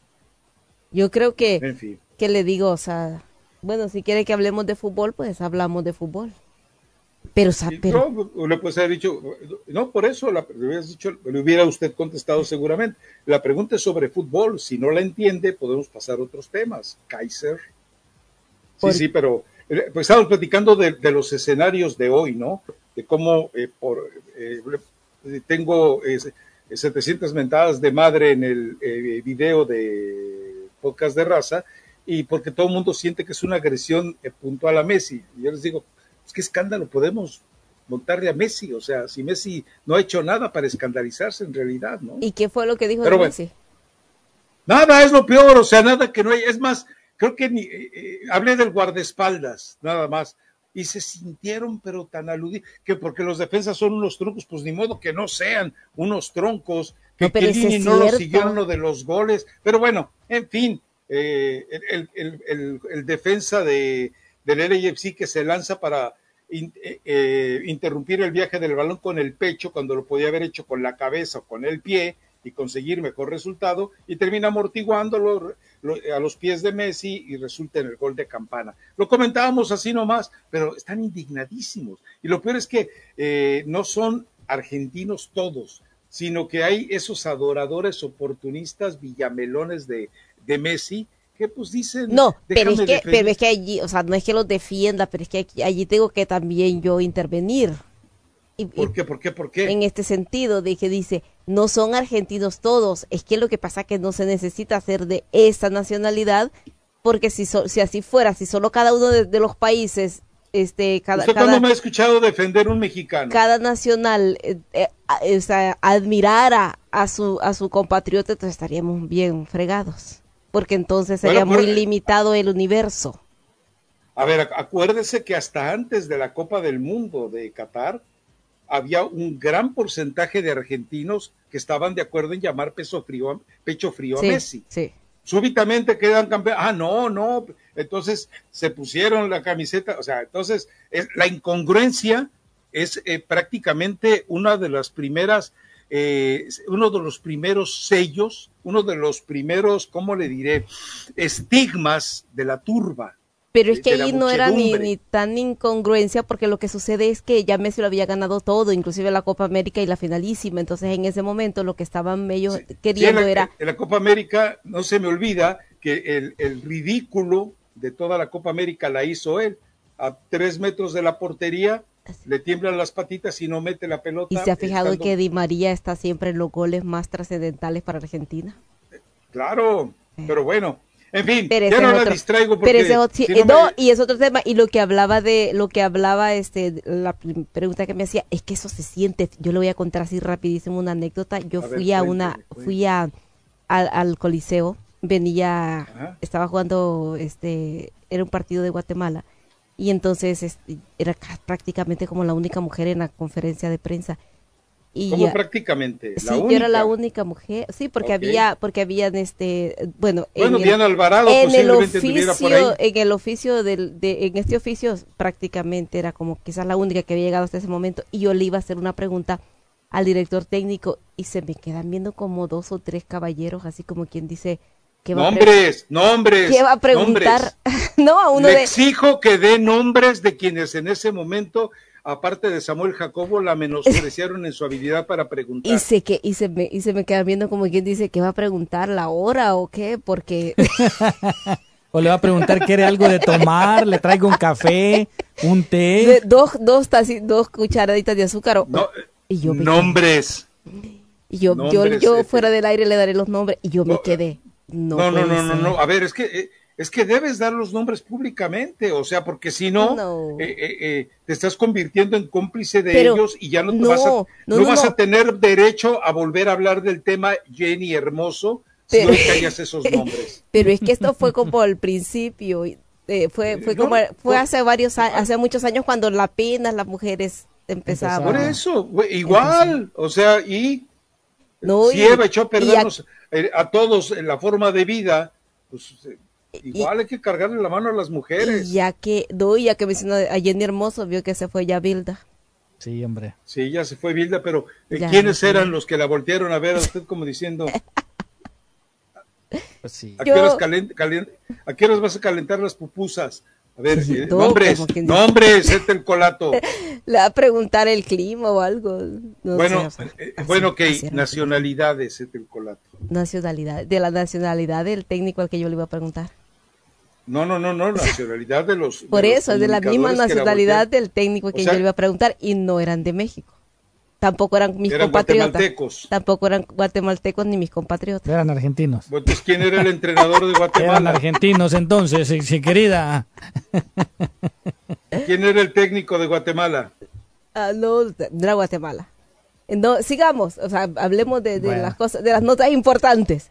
Yo creo que, En fin. que le digo, o sea, bueno, si quiere que hablemos de fútbol, pues hablamos de fútbol. Pero, o sea, Y pero... no, le puedes haber dicho, no, por eso la, le, hubieras dicho, le hubiera usted contestado seguramente. La pregunta es sobre fútbol. Si no la entiende, podemos pasar a otros temas. Kaiser. Sí, Por... sí, pero eh, pues estamos platicando de, de los escenarios de hoy, ¿no? De cómo eh, por eh, tengo eh, setecientas mentadas de madre en el eh, video de podcast de Raza, y porque todo el mundo siente que es una agresión eh, puntual a Messi. Y yo les digo, pues qué escándalo podemos montarle a Messi, o sea, si Messi no ha hecho nada para escandalizarse en realidad, ¿no? ¿Y qué fue lo que dijo Pero de bueno, Messi? Nada, es lo peor, o sea, nada que no hay, es más, creo que ni, eh, eh, hablé del guardaespaldas, nada más, y se sintieron pero tan aludidos, que porque los defensas son unos troncos, pues ni modo que no sean unos troncos, que No, pero Chiellini ese es no lo cierto. siguió en lo de los goles, pero bueno, en fin, eh, el, el, el, el defensa de, del L A F C que se lanza para in, eh, eh, interrumpir el viaje del balón con el pecho, cuando lo podía haber hecho con la cabeza o con el pie, y conseguir mejor resultado, y termina amortiguándolo lo, a los pies de Messi y resulta en el gol de campana. Lo comentábamos así nomás, pero están indignadísimos. Y lo peor es que eh, no son argentinos todos, sino que hay esos adoradores oportunistas villamelones de, de Messi, que pues dicen... No, pero es, que, defender. pero es que allí, o sea, no es que los defienda, pero es que aquí, allí tengo que también yo intervenir. Y, ¿Por qué? ¿Por qué? ¿Por qué? En este sentido de que dice, no son argentinos todos, es que lo que pasa es que no se necesita hacer de esa nacionalidad, porque si, so, si así fuera, si solo cada uno de, de los países, este, cada... ¿Usted cada, cuándo me ha escuchado defender un mexicano? Cada nacional eh, eh, o sea, admirara a su, a su compatriota, entonces estaríamos bien fregados, porque entonces sería bueno, pero, muy limitado el universo. A ver, acuérdese que hasta antes de la Copa del Mundo de Qatar, había un gran porcentaje de argentinos que estaban de acuerdo en llamar peso frío, pecho frío sí, a Messi. Sí. Súbitamente quedan campeones. Ah, no, no. Entonces se pusieron la camiseta. O sea, entonces es, la incongruencia es eh, prácticamente una de las primeras, eh, uno de los primeros sellos, uno de los primeros, ¿cómo le diré? Estigmas de la turba. Pero es que ahí no era ni, ni tan incongruencia, porque lo que sucede es que ya Messi lo había ganado todo, inclusive la Copa América y la finalísima. Entonces en ese momento lo que estaban ellos sí, queriendo sí, en la, era... En la Copa América no se me olvida que el, el ridículo de toda la Copa América la hizo él. A tres metros de la portería le tiemblan las patitas y no mete la pelota. ¿Y se ha fijado estando... que Di María está siempre en los goles más trascendentales para Argentina? Claro, eh. pero bueno... En fin, pero ya no otro, la distraigo porque... Pero ese otro, si no, no me... y es otro tema, y lo que hablaba de, lo que hablaba, este, la pregunta que me hacía, es que eso se siente, yo le voy a contar así rapidísimo una anécdota, yo a fui ver, a cuéntame, una, cuéntame. fui a, al, al Coliseo, venía, Ajá. estaba jugando, este, era un partido de Guatemala, y entonces este, era prácticamente como la única mujer en la conferencia de prensa. Y ¿Cómo ya, prácticamente? Sí, ¿La yo única? era la única mujer, sí, porque okay. había, porque habían este, bueno, bueno, en Diana el, Alvarado en el oficio, por ahí. en el oficio del, de, en este oficio prácticamente era como quizás la única que había llegado hasta ese momento, y yo le iba a hacer una pregunta al director técnico y se me quedan viendo como dos o tres caballeros, así como quien dice, ¿qué va nombres, a nombres, ¿qué va a preguntar? No, a uno le de... exijo que dé nombres de quienes en ese momento, aparte de Samuel Jacobo, la menospreciaron en su habilidad para preguntar. Y se, que, y, se me, y se me quedan viendo como quien dice, ¿qué va a preguntar? ¿La hora o qué? Porque... o le va a preguntar, ¿quiere algo de tomar? ¿Le traigo un café? ¿Un té? De, dos, dos, taci, dos cucharaditas de azúcar. O, no, y yo me nombres. Y yo, nombres, yo, yo fuera del aire le daré los nombres y yo me no, quedé. No, no, no, no, no, no, a ver, es que... Es que debes dar los nombres públicamente, o sea, porque si no, no. Eh, eh, eh, te estás convirtiendo en cómplice de Pero, ellos y ya no, te no, vas, a, no, no no, vas no. a tener derecho a volver a hablar del tema Jenny Hermoso pero, si no callas esos nombres. Pero es que esto fue como al principio, eh, fue fue no, como fue por, hace varios hace muchos años cuando apenas las mujeres empezaban. Por eso, igual, o sea, y no, si y, Eva echó a perdernos a, a todos en la forma de vida, pues... Igual y, hay que cargarle la mano a las mujeres. Ya que, no, ya que mencionó a Jenny Hermoso, vio que se fue ya Bilda. Sí, hombre. Sí, ya se fue Vilda, pero eh, Ya, ¿quiénes sí. eran los que la voltearon a ver a usted como diciendo, Pues sí. ¿a Yo- qué horas, calen- calen- ¿a qué horas vas a calentar las pupusas? A ver, eh, No, nombres, como quien dice. nombres, este el colato. Le va a preguntar el clima o algo. No Bueno, sé, o sea, eh, así- bueno, ok, así era. nacionalidades, este el colato. Nacionalidad, de la nacionalidad del técnico al que yo le iba a preguntar. No, no, no, no, nacionalidad de los. Por de los eso, es de la misma comunicadores que la nacionalidad voltearon. del técnico a O quien sea, yo le iba a preguntar y no eran de México. Tampoco eran mis Eran compatriotas. guatemaltecos. Tampoco eran guatemaltecos ni mis compatriotas. Eran argentinos. Bueno, entonces, ¿quién era el entrenador de Eran Guatemala? argentinos entonces, sí, sí, querida. ¿Quién era el técnico de Guatemala? Ah, no, de la Guatemala. No, sigamos, o sea, hablemos de, de Bueno. las cosas, de las notas importantes.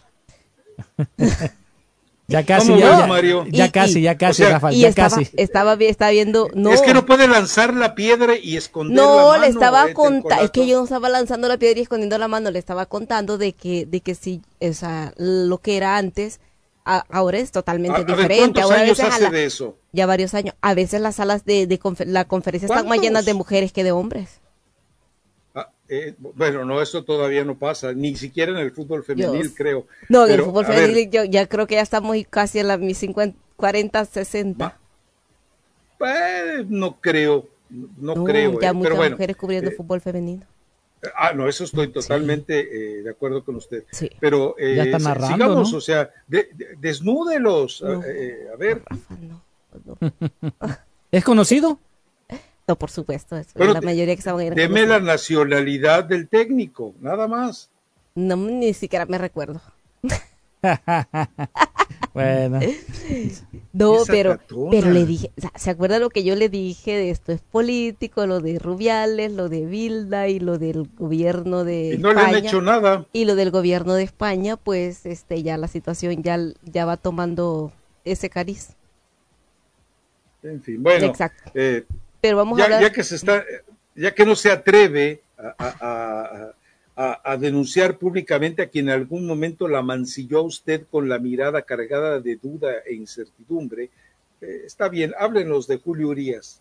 Ya casi, ¿Cómo ya, ves, ya, Mario? ya Y- casi, y- ya casi, o sea, Rafa, Y ya estaba, casi. estaba, vi- estaba viendo, no, Es que no puede lanzar la piedra y esconder la no, mano. le estaba este, el contando, es que colato. yo no estaba lanzando la piedra y escondiendo la mano, le estaba contando de que, de que sí, o sea, lo que era antes, a- ahora es totalmente A- a ver, diferente. ¿cuántos Ahora a años veces a hace la- de eso? ya varios años. A veces las salas de, de confer- la conferencia están más ¿Cuántos? llenas de mujeres que de hombres. Ah, eh, bueno, no, eso todavía no pasa, ni siquiera en el fútbol femenil, Dios. creo. No, en el Pero, fútbol a ver, femenil yo ya creo que ya estamos casi en la mis cincuenta, cuarenta, sesenta. eh, no creo, no, No, creo. ya eh, muchas pero bueno, mujeres cubriendo eh, fútbol femenino. ah, no, eso estoy totalmente eh, de acuerdo con usted. Sí. Pero eh, Ya está si- narrando, sigamos, ¿no? o sea, de- de- desnúdelos. No. eh, a ver, Rafa, no, no. ¿Es conocido? No, por supuesto, eso, Bueno, la mayoría que estaban ahí eran deme la conocidos. nacionalidad del técnico, nada más. No, ni siquiera me recuerdo. Bueno, No, Esa pero, tatona. pero le dije, o sea, ¿se acuerda lo que yo le dije de esto es político, lo de Rubiales, lo de Vilda y lo del gobierno de Y no le han España? hecho nada. Y lo del gobierno de España, pues este ya la situación ya, ya va tomando ese cariz. En fin, bueno, Exacto. eh, Pero vamos a ya, hablar. ya que se está, ya que no se atreve a, a- a- a- a denunciar públicamente a quien en algún momento la mancilló a usted con la mirada cargada de duda e incertidumbre, eh, está bien, háblenos de Julio Urías.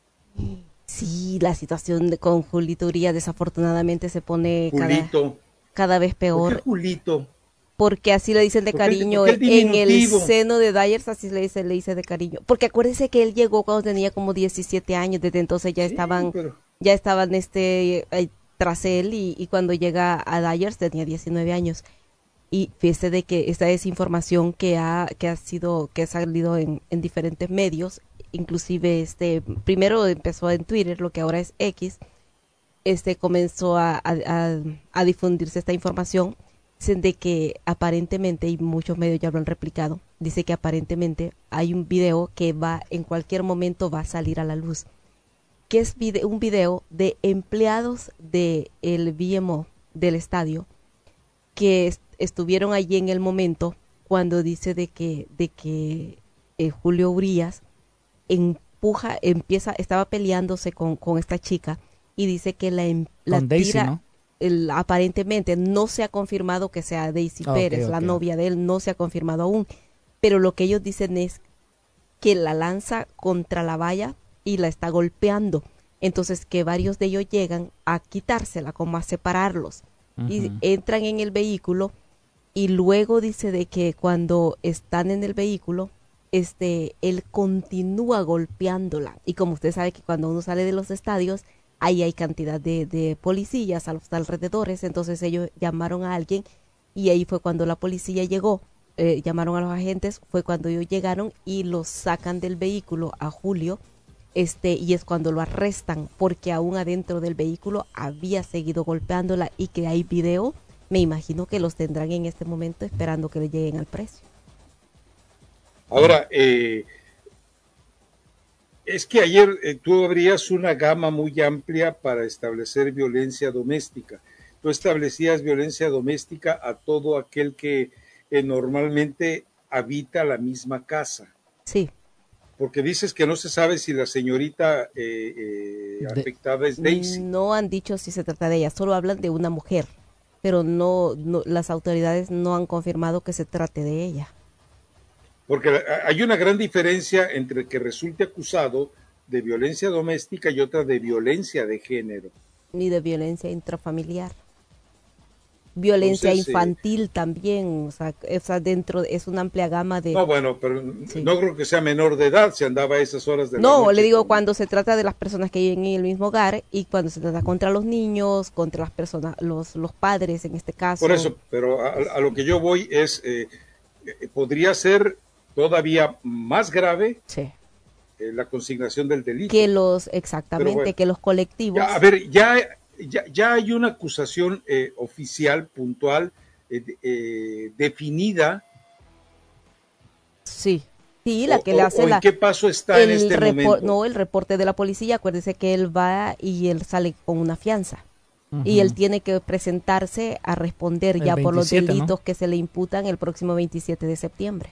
Sí, la situación de- con Julito Urías desafortunadamente se pone cada, Julito, cada vez ¿por qué peor. Julito? Porque así le dicen de ¿Por qué- cariño por qué el en el diminutivo? seno de Dyers, así le dice, le dice de cariño. Porque acuérdense que él llegó cuando tenía como diecisiete años, desde entonces ya Sí, estaban, pero- ya estaban este eh, tras él y, y cuando llega a Dyers tenía diecinueve años. Y fíjese de que esta desinformación que ha, que ha sido, que ha salido en, en diferentes medios, inclusive este, primero empezó en Twitter, lo que ahora es X, este comenzó a, a, a- a difundirse esta información. Dicen de que aparentemente, y muchos medios ya lo han replicado, dice que aparentemente hay un video que va, en cualquier momento va a salir a la luz, que es vide- un video de empleados del V M O del estadio que est- estuvieron allí en el momento cuando dice de que, de que eh, Julio Urías empuja, empieza, estaba peleándose con, con esta chica y dice que la, em- la Con Daisy, tira, ¿no? el- aparentemente no se ha confirmado que sea Daisy Ah, ok, Pérez, la ok. novia de él, no se ha confirmado aún, pero lo que ellos dicen es que la lanza contra la valla y la está golpeando, entonces que varios de ellos llegan a quitársela, como a separarlos, y Ujú. entran en el vehículo y luego dice de que cuando están en el vehículo, este, él continúa golpeándola, y como usted sabe que cuando uno sale de los estadios, ahí hay cantidad de, de policías a los alrededores, entonces ellos llamaron a alguien y ahí fue cuando la policía llegó, eh, llamaron a los agentes, fue cuando ellos llegaron y los sacan del vehículo a Julio, este, y es cuando lo arrestan, porque aún adentro del vehículo había seguido golpeándola y que hay video, me imagino que los tendrán en este momento esperando que le lleguen al precio. Ahora, eh, es que ayer eh, tú abrías una gama muy amplia para establecer violencia doméstica. Tú establecías violencia doméstica a todo aquel que eh, normalmente habita la misma casa. Sí. Porque dices que no se sabe si la señorita eh, eh, De- afectada es Daisy. No han dicho si se trata de ella, solo hablan de una mujer, pero no, no las autoridades no han confirmado que se trate de ella. Porque hay una gran diferencia entre que resulte acusado de violencia doméstica y otra de violencia de género. Ni de violencia intrafamiliar. Violencia Entonces, infantil eh, también, o sea, o sea, dentro es una amplia gama de... No, bueno, pero sí. No creo que sea menor de edad, si andaba a esas horas de la No, noche. le digo con... cuando se trata de las personas que viven en el mismo hogar y cuando se trata contra los niños, contra las personas, los, los padres en este caso. Por eso, pero a, a lo que yo voy es, eh, eh, podría ser todavía más grave sí. eh, la consignación del delito. Que los, exactamente, bueno, que los colectivos... Ya, a ver, ya... Ya, ya hay una acusación eh, oficial, puntual, eh, eh, definida. Sí, sí, la que o, le hace o la... ¿En qué paso está en este momento? No, el reporte de la policía, acuérdese que él va y él sale con una fianza. Uh-huh. Y él tiene que presentarse a responder el ya veintisiete, por los delitos, ¿no?, que se le imputan el próximo veintisiete de septiembre.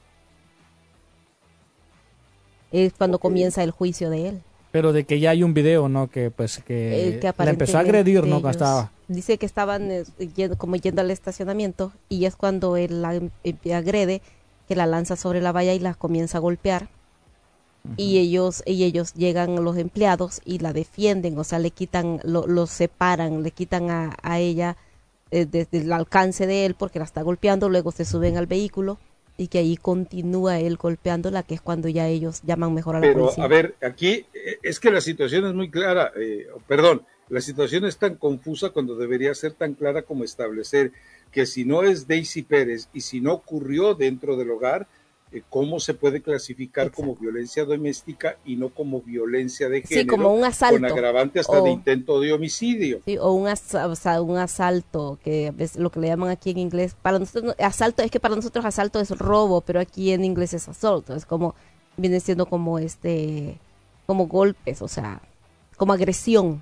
Es cuando okay. comienza el juicio de él. Pero de que ya hay un video, ¿no? Que pues que, eh, que la empezó a agredir, ¿no? Que estaba. Dice que estaban eh, yendo, como yendo al estacionamiento y es cuando él la eh, agrede, que la lanza sobre la valla y la comienza a golpear. Uh-huh. Y ellos y ellos llegan los empleados y la defienden, o sea, le quitan, lo, lo separan, le quitan a, a ella eh, desde el alcance de él porque la está golpeando, luego se suben al vehículo. Y que ahí continúa él golpeándola, que es cuando ya ellos llaman mejor a la Pero, policía. Pero, a ver, aquí es que la situación es muy clara, eh, perdón, la situación es tan confusa cuando debería ser tan clara como establecer que si no es Daisy Pérez y si no ocurrió dentro del hogar, eh, ¿cómo se puede clasificar Exacto. como violencia doméstica y no como violencia de género? Sí, como un asalto. Con agravante hasta o, de intento de homicidio. Sí, o un, as, o sea, un asalto, que es lo que le llaman aquí en inglés. Para nosotros, asalto, es que para nosotros asalto es robo, pero aquí en inglés es asalto. Es como, viene siendo como este, como golpes, o sea, como agresión.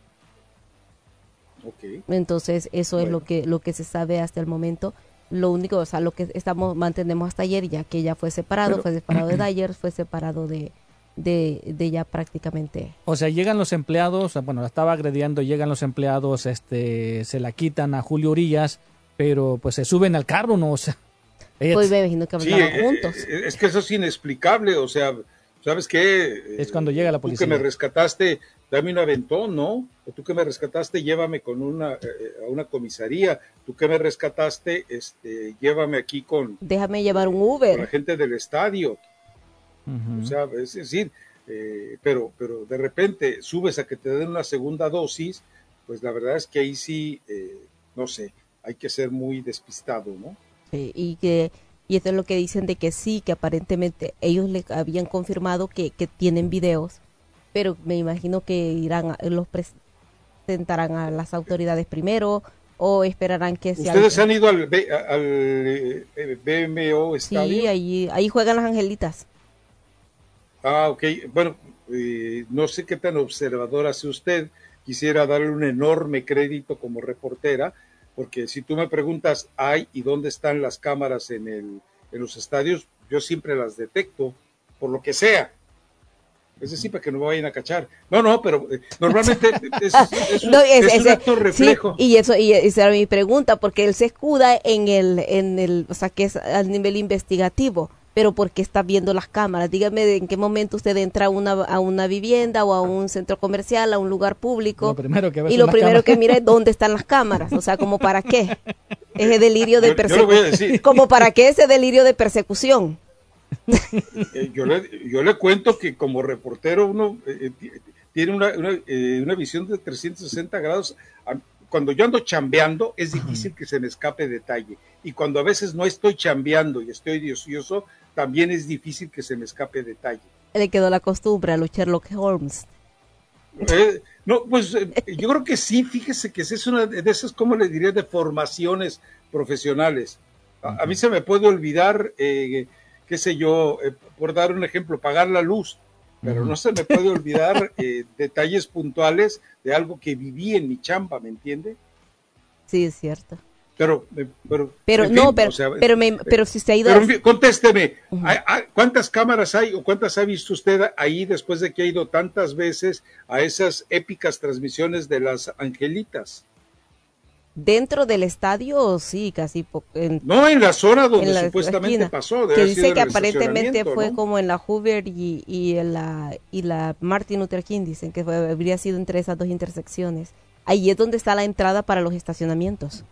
Okay. Entonces, eso bueno. es lo que, lo que se sabe hasta el momento. Lo único, o sea, lo que estamos mantenemos hasta ayer, ya que ella fue separado, Pero, fue separado de Dyer, fue separado de, de, de ya prácticamente. O sea, llegan los empleados, bueno, la estaba agrediendo, llegan los empleados, este, se la quitan a Julio Orillas, pero pues se suben al carro, ¿no? O sea, pues me imagino que sí, andaban juntos. Eh, es que eso es inexplicable, o sea, ¿sabes qué? Es cuando llega la policía. Tú que me rescataste, dame un aventón, ¿no? O tú que me rescataste, llévame con una, eh, a una comisaría. Tú que me rescataste, este, llévame aquí con... Déjame llevar un Uber. Con la gente del estadio. Uh-huh. O sea, es decir, eh, pero, pero de repente subes a que te den una segunda dosis, pues la verdad es que ahí sí, eh, no sé, hay que ser muy despistado, ¿no? Sí, y que... Y esto es lo que dicen de que sí, que aparentemente ellos le habían confirmado que, que tienen videos, pero me imagino que irán, a, los presentarán a las autoridades primero o esperarán que sea... ¿Ustedes han ido al, B, al eh, B M O Estadio? Sí, ahí, ahí juegan las angelitas. Ah, ok. Bueno, eh, no sé qué tan observadora sea usted. Quisiera darle un enorme crédito como reportera, porque si tú me preguntas, ¿hay y dónde están las cámaras en, el, en los estadios? Yo siempre las detecto, por lo que sea. Es decir, para que no me vayan a cachar. No, no, pero eh, normalmente es, es, un, no, es, es un acto reflejo. Sí, y eso, y esa era mi pregunta, porque él se escuda en el, en el, o sea, que es a nivel investigativo, pero ¿por qué está viendo las cámaras? Dígame en qué momento usted entra a una, a una vivienda o a un centro comercial, a un lugar público, lo primero que y lo primero que mira es dónde están las cámaras, o sea, ¿como para qué? Ese delirio de persecución. ¿Como para qué ese delirio de persecución? Eh, yo, le, yo le cuento que como reportero uno eh, tiene una, una, eh, una visión de trescientos sesenta grados. Cuando yo ando chambeando es difícil que se me escape detalle, y cuando a veces no estoy chambeando y estoy de ocioso, también es difícil que se me escape detalle. Le quedó la costumbre a los Sherlock Holmes. Eh, no, pues eh, yo creo que sí, fíjese que es una de esas, como le diría, de formaciones profesionales. A, a mí se me puede olvidar, eh, qué sé yo, eh, por dar un ejemplo, pagar la luz, pero uh-huh. no se me puede olvidar eh, detalles puntuales de algo que viví en mi chamba, ¿me entiende? Sí, es cierto. Pero, pero, pero fin, no, pero, o sea, pero, me, pero si se ha ido... Pero, contésteme, uh-huh. ¿cuántas cámaras hay o cuántas ha visto usted ahí después de que ha ido tantas veces a esas épicas transmisiones de las angelitas? Dentro del estadio, sí, casi. Po- en, No, en la zona donde en la supuestamente esquina, pasó. debe que haber sido dice en que el aparentemente fue estacionamiento, ¿no? como en la Hoover y, y, en la, y la Martin Luther King, dicen que fue, habría sido entre esas dos intersecciones. Ahí es donde está la entrada para los estacionamientos.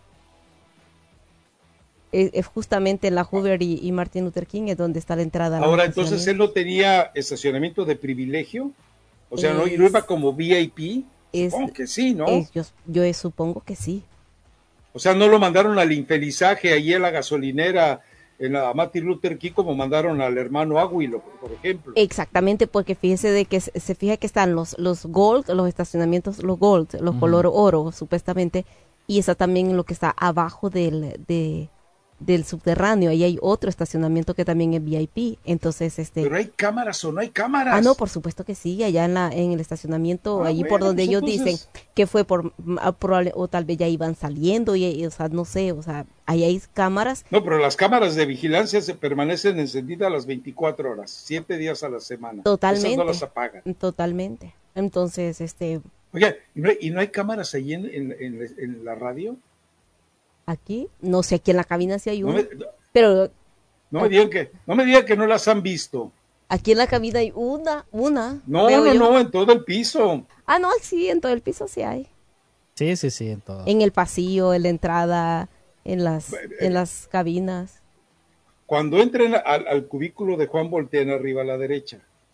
Es, es justamente en la Hoover y, y Martin Luther King es donde está la entrada. a los Ahora, entonces él estacionamientos. no tenía estacionamiento de privilegio. O sea, no, Es- no iba como V I P. Es- Supongo que sí, ¿no? es- yo, yo supongo que sí. O sea, no lo mandaron al infelizaje ahí en la gasolinera en la Martin Luther King como mandaron al hermano Águilo, por ejemplo. Exactamente, porque fíjese de que se se fija que están los los gold, los estacionamientos, los gold, los color oro, supuestamente, y está también lo que está abajo del de del subterráneo. Ahí hay otro estacionamiento que también es V I P. Entonces, este Pero hay cámaras o no hay cámaras. Ah, no, por supuesto que sí, allá en la en el estacionamiento, Ah, allí por bueno, donde pues ellos entonces- dicen que fue por ah, probable- o tal vez ya iban saliendo y, y, o sea, no sé, o sea, ahí hay cámaras. No, pero las cámaras de vigilancia se permanecen encendidas las veinticuatro horas, siete días a la semana. Totalmente. Esas no las apagan. Totalmente. Entonces, este Oye, ¿y no hay, y no hay cámaras ahí en, en- en- en la radio? aquí, no sé, aquí en la cabina sí hay No uno, me, pero no me digan que, no me digan que no las han visto. aquí en la cabina hay una, una. No, veo no, yo. no, en todo el piso. Ah, no, sí, en todo el piso sí hay. Sí, sí, sí, en todo. En el pasillo, en la entrada, en las, en las cabinas. Cuando entren al, al cubículo de Juan, voltean arriba a la derecha.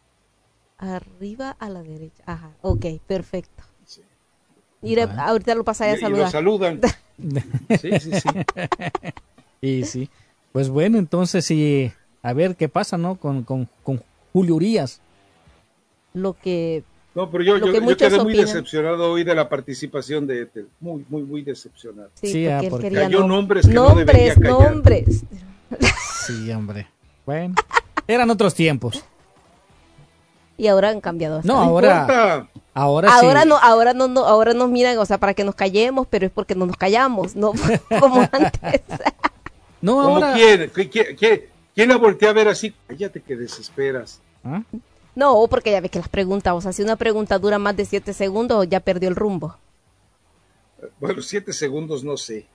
Arriba a la derecha. Ajá, ok, perfecto. Mire, ahorita lo pasaré a Y, y saludar. lo saludan. Sí, sí, sí. Y sí. Pues bueno, entonces sí, a ver qué pasa, ¿no? Con, con, con Julio Urias. Lo que No, pero yo, Lo yo, que yo muchos quedé muy opinan. decepcionado hoy de la participación de Ethel. Muy, muy, muy decepcionado. Sí, Sí, porque ah, él porque- quería Cayó nom- nombres que no debería nombres, callar. nombres. Sí, hombre. Bueno, eran otros tiempos. Y ahora han cambiado. No, No ahora, importa. ahora, Ahora sí. no, ahora no, no, ahora nos miran, o sea, para que nos callemos, pero es porque no nos callamos, no como antes. No, ¿Cómo ahora. quién? ¿Qui- qui- qui- ¿Quién la voltea a ver así? Cállate que desesperas. ¿Ah? No, porque ya ves que las preguntas, o sea, si una pregunta dura más de siete segundos, ya perdió el rumbo. Bueno, siete segundos no sé.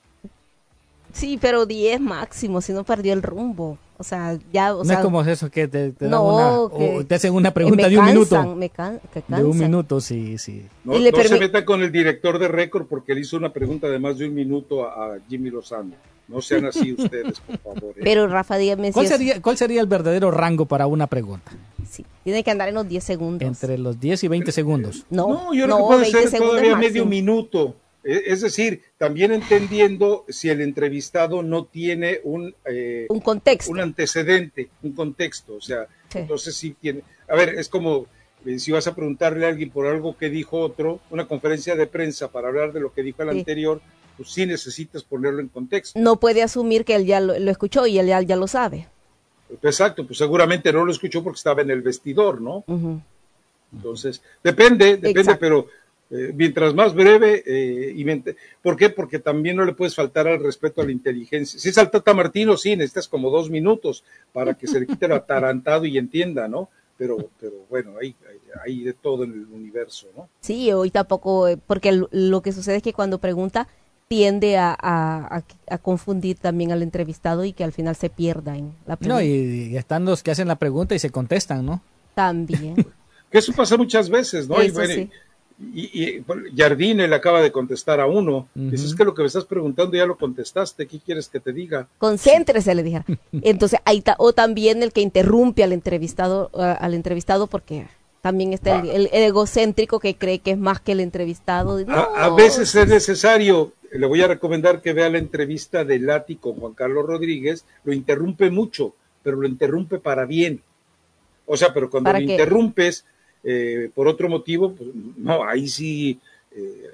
Sí, pero diez máximo, si no perdió el rumbo. O sea, ya, o No sea, es como eso que te, te dan no, una, que- o te hacen una eh, pregunta me de un cansan, minuto. Me can- que De un cansan. minuto, sí, sí. No, Y le no se permi- meta con el director de récord porque le hizo una pregunta de más de un minuto a, a Jimmy Lozano. No sean así ustedes, por favor. ¿eh? Pero Rafa, dígame si ¿Cuál es- sería, ¿Cuál sería el verdadero rango para una pregunta? sí, tiene que andar en los diez segundos. Entre los diez y veinte segundos. No, No, yo creo no, que puede veinte ser segundos todavía máximo. medio minuto. E- Es decir, también entendiendo si el entrevistado no tiene un, eh, Un contexto. un antecedente, un contexto. O sea, Sí. entonces sí tiene. A ver, es como eh, si vas a preguntarle a alguien por algo que dijo otro, una conferencia de prensa para hablar de lo que dijo el Sí. anterior, pues sí necesitas ponerlo en contexto. No puede asumir que él ya lo, lo escuchó y él ya, ya lo sabe. Exacto, pues seguramente no lo escuchó porque estaba en el vestidor, ¿no? Ujú. Entonces, depende, depende, Exacto. pero eh, mientras más breve, eh, y mente- ¿por qué? Porque también no le puedes faltar al respeto a la inteligencia. Si es al Tata Martino, sí, necesitas como dos minutos para que se le quite el atarantado y entienda, ¿no? Pero, pero bueno, hay, hay, hay de todo en el universo, ¿no? Sí, hoy tampoco, eh, porque lo, lo que sucede es que cuando pregunta tiende a, a, a- a confundir también al entrevistado y que al final se pierda en la pregunta. No, y, y están los que hacen la pregunta y se contestan, ¿no? También. Que eso pasa muchas veces, ¿no? Y, Eso bueno, sí. y, y, bueno, Jardine le acaba de contestar a uno. Ujú. Dice, es que lo que me estás preguntando ya lo contestaste, ¿qué quieres que te diga? Concéntrese, le dijera. Entonces, ahí ta- o también el que interrumpe al entrevistado, a- al entrevistado porque también está el, el egocéntrico que cree que es más que el entrevistado. No, A, a veces es necesario, le voy a recomendar que vea la entrevista de Lati con Juan Carlos Rodríguez, lo interrumpe mucho, pero lo interrumpe para bien. O sea, pero cuando ¿Para lo qué? interrumpes eh, por otro motivo, pues no, ahí sí eh,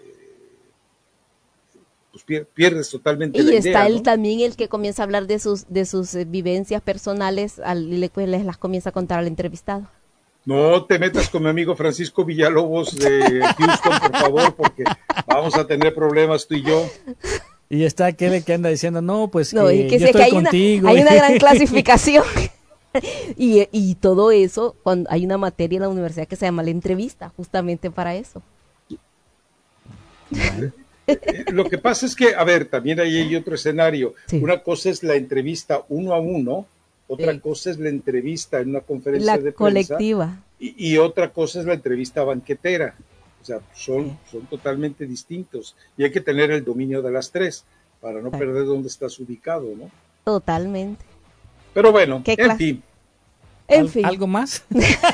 pues pier- pierdes totalmente Y la está idea, él ¿no? también el que comienza a hablar de sus de sus eh, vivencias personales al, y le, pues, les las comienza a contar al entrevistado. No te metas con mi amigo Francisco Villalobos de Houston, por favor, porque vamos a tener problemas tú y yo. Y está aquel que anda diciendo, no, pues No, que y que, yo sí, que estoy hay una, contigo. hay una gran clasificación. y, y todo eso, cuando hay una materia en la universidad que se llama la entrevista, justamente para eso. Eh, lo que pasa es que, a ver, también ahí hay otro escenario. Sí. Una cosa es la entrevista uno a uno, otra sí. cosa es la entrevista en una conferencia la de colectiva. prensa y, y otra cosa es la entrevista banquetera. O sea, son, sí. son totalmente distintos y hay que tener el dominio de las tres para no sí. perder dónde estás ubicado, ¿no? Totalmente. Pero bueno, en clase? fin. En ¿Al, fin. ¿Algo más?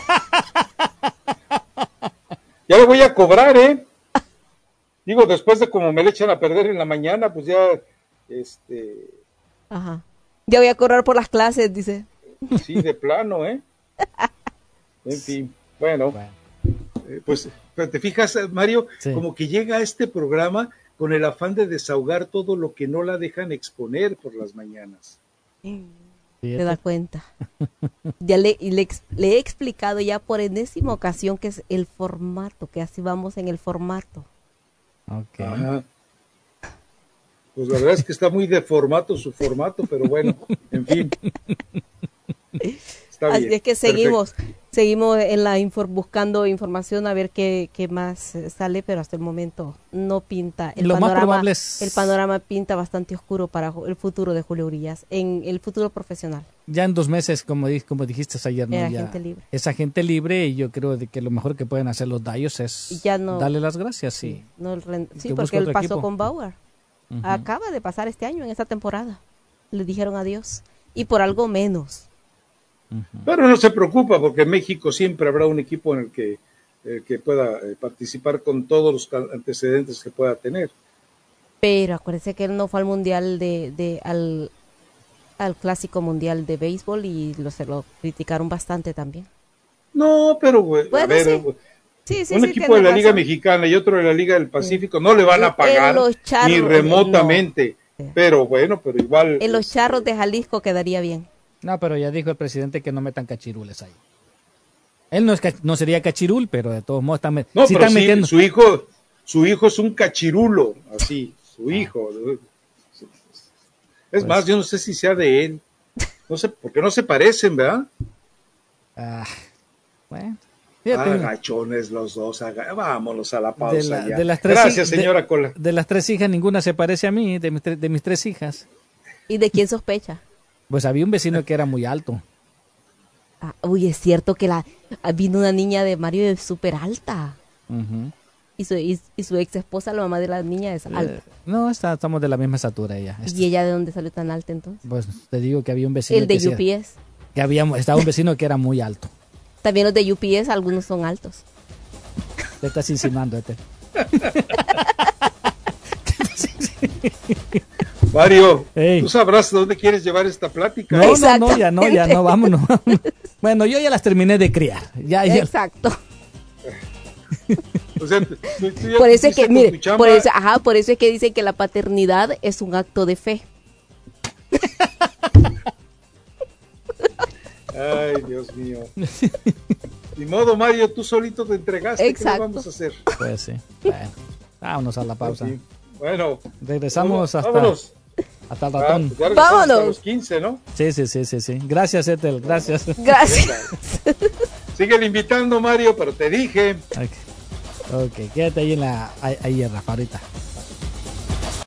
Ya le voy a cobrar, ¿eh? Digo, después de como me le echan a perder en la mañana, pues ya, este... Ajá. Ya voy a cobrar por las clases, dice. Sí, de plano, ¿eh? En fin, bueno, bueno. Eh, pues te fijas, Mario, sí. como que llega a este programa con el afán de desahogar todo lo que no la dejan exponer por las mañanas. Sí. Te da cuenta. Ya le, le, le he explicado ya por enésima ocasión que es el formato, que así vamos en el formato. Okay. Ajá. Pues la verdad es que está muy de formato su formato, pero bueno, en fin. Está Así bien. es que seguimos, Perfecto. seguimos en la infor, buscando información a ver qué, qué más sale, pero hasta el momento no pinta. El Lo panorama, más probable es... el panorama pinta bastante oscuro para el futuro de Julio Urías, en el futuro profesional. Ya en dos meses, como, como dijiste ayer, ¿no? Era ya gente libre. Es agente libre y yo creo de que lo mejor que pueden hacer los Dallos es ya no, darle las gracias. Sí, sí, no el rend... sí porque él pasó equipo. con Bauer. Uh-huh. Acaba de pasar este año, en esta temporada. Le dijeron adiós. Y por algo menos. Uh-huh. Pero no se preocupa porque en México siempre habrá un equipo en el que, eh, que pueda eh, participar con todos los antecedentes que pueda tener. Pero acuérdense que él no fue al mundial de, de al, al clásico mundial de béisbol y lo, se lo criticaron bastante también. No, pero güey, bueno, a ver, sí. güey, sí, sí, un sí, equipo de la razón. Liga Mexicana y otro de la Liga del Pacífico sí. no le van a pagar charros, ni remotamente. No. Sí. Pero bueno, pero igual. En los charros de Jalisco quedaría bien. No, pero ya dijo el presidente que no metan cachirules ahí. Él no es no sería cachirul, pero de todos modos están, no, sí pero están sí, metiendo. Su hijo, su hijo es un cachirulo, así, su hijo. Es pues, más, yo no sé si sea de él. No sé, porque no se parecen, ¿verdad? Ah, bueno. Ah, gachones los dos, aga... vámonos a la pausa de la, ya. De las tres Gracias, de, señora Cola. De las tres hijas, ninguna se parece a mí, de mis, de mis tres hijas. ¿Y de quién sospecha? Pues había un vecino que era muy alto. Ah, uy, es cierto que la vino una niña de Mario súper alta. Uh-huh. Y, su, y, y su ex esposa, la mamá de la niña, es alta. Eh, no, está, estamos de la misma estatura ella. ¿Y ella de dónde salió tan alta entonces? Pues te digo que había un vecino. El de que U P S. Sea, que había, estaba un vecino que era muy alto. También los de U P S, algunos son altos. Te estás insinuando, este. Mario, hey. Tú sabrás dónde quieres llevar esta plática. No, no, no, ya no, ya no, vámonos. Bueno, yo ya las terminé de criar. Ya, ya. Exacto. O sea, tú, tú por eso es que, mire, por eso, ajá, por eso es que dicen que la paternidad es un acto de fe. Ay, Dios mío. Ni modo, Mario, tú solito te entregaste. Exacto. ¿Qué le vamos a hacer? Pues sí. Bueno, vámonos a la pausa. Sí. Bueno. Regresamos hasta, vámonos. hasta el ratón. Ah, pues vámonos. Hasta los quince, ¿no? Sí, sí, sí, sí, sí. Gracias, Ethel, gracias. Gracias. Sigue invitando, Mario, pero te dije. Ok, okay. Quédate ahí en la, ahí, ahí Rafa, ahorita.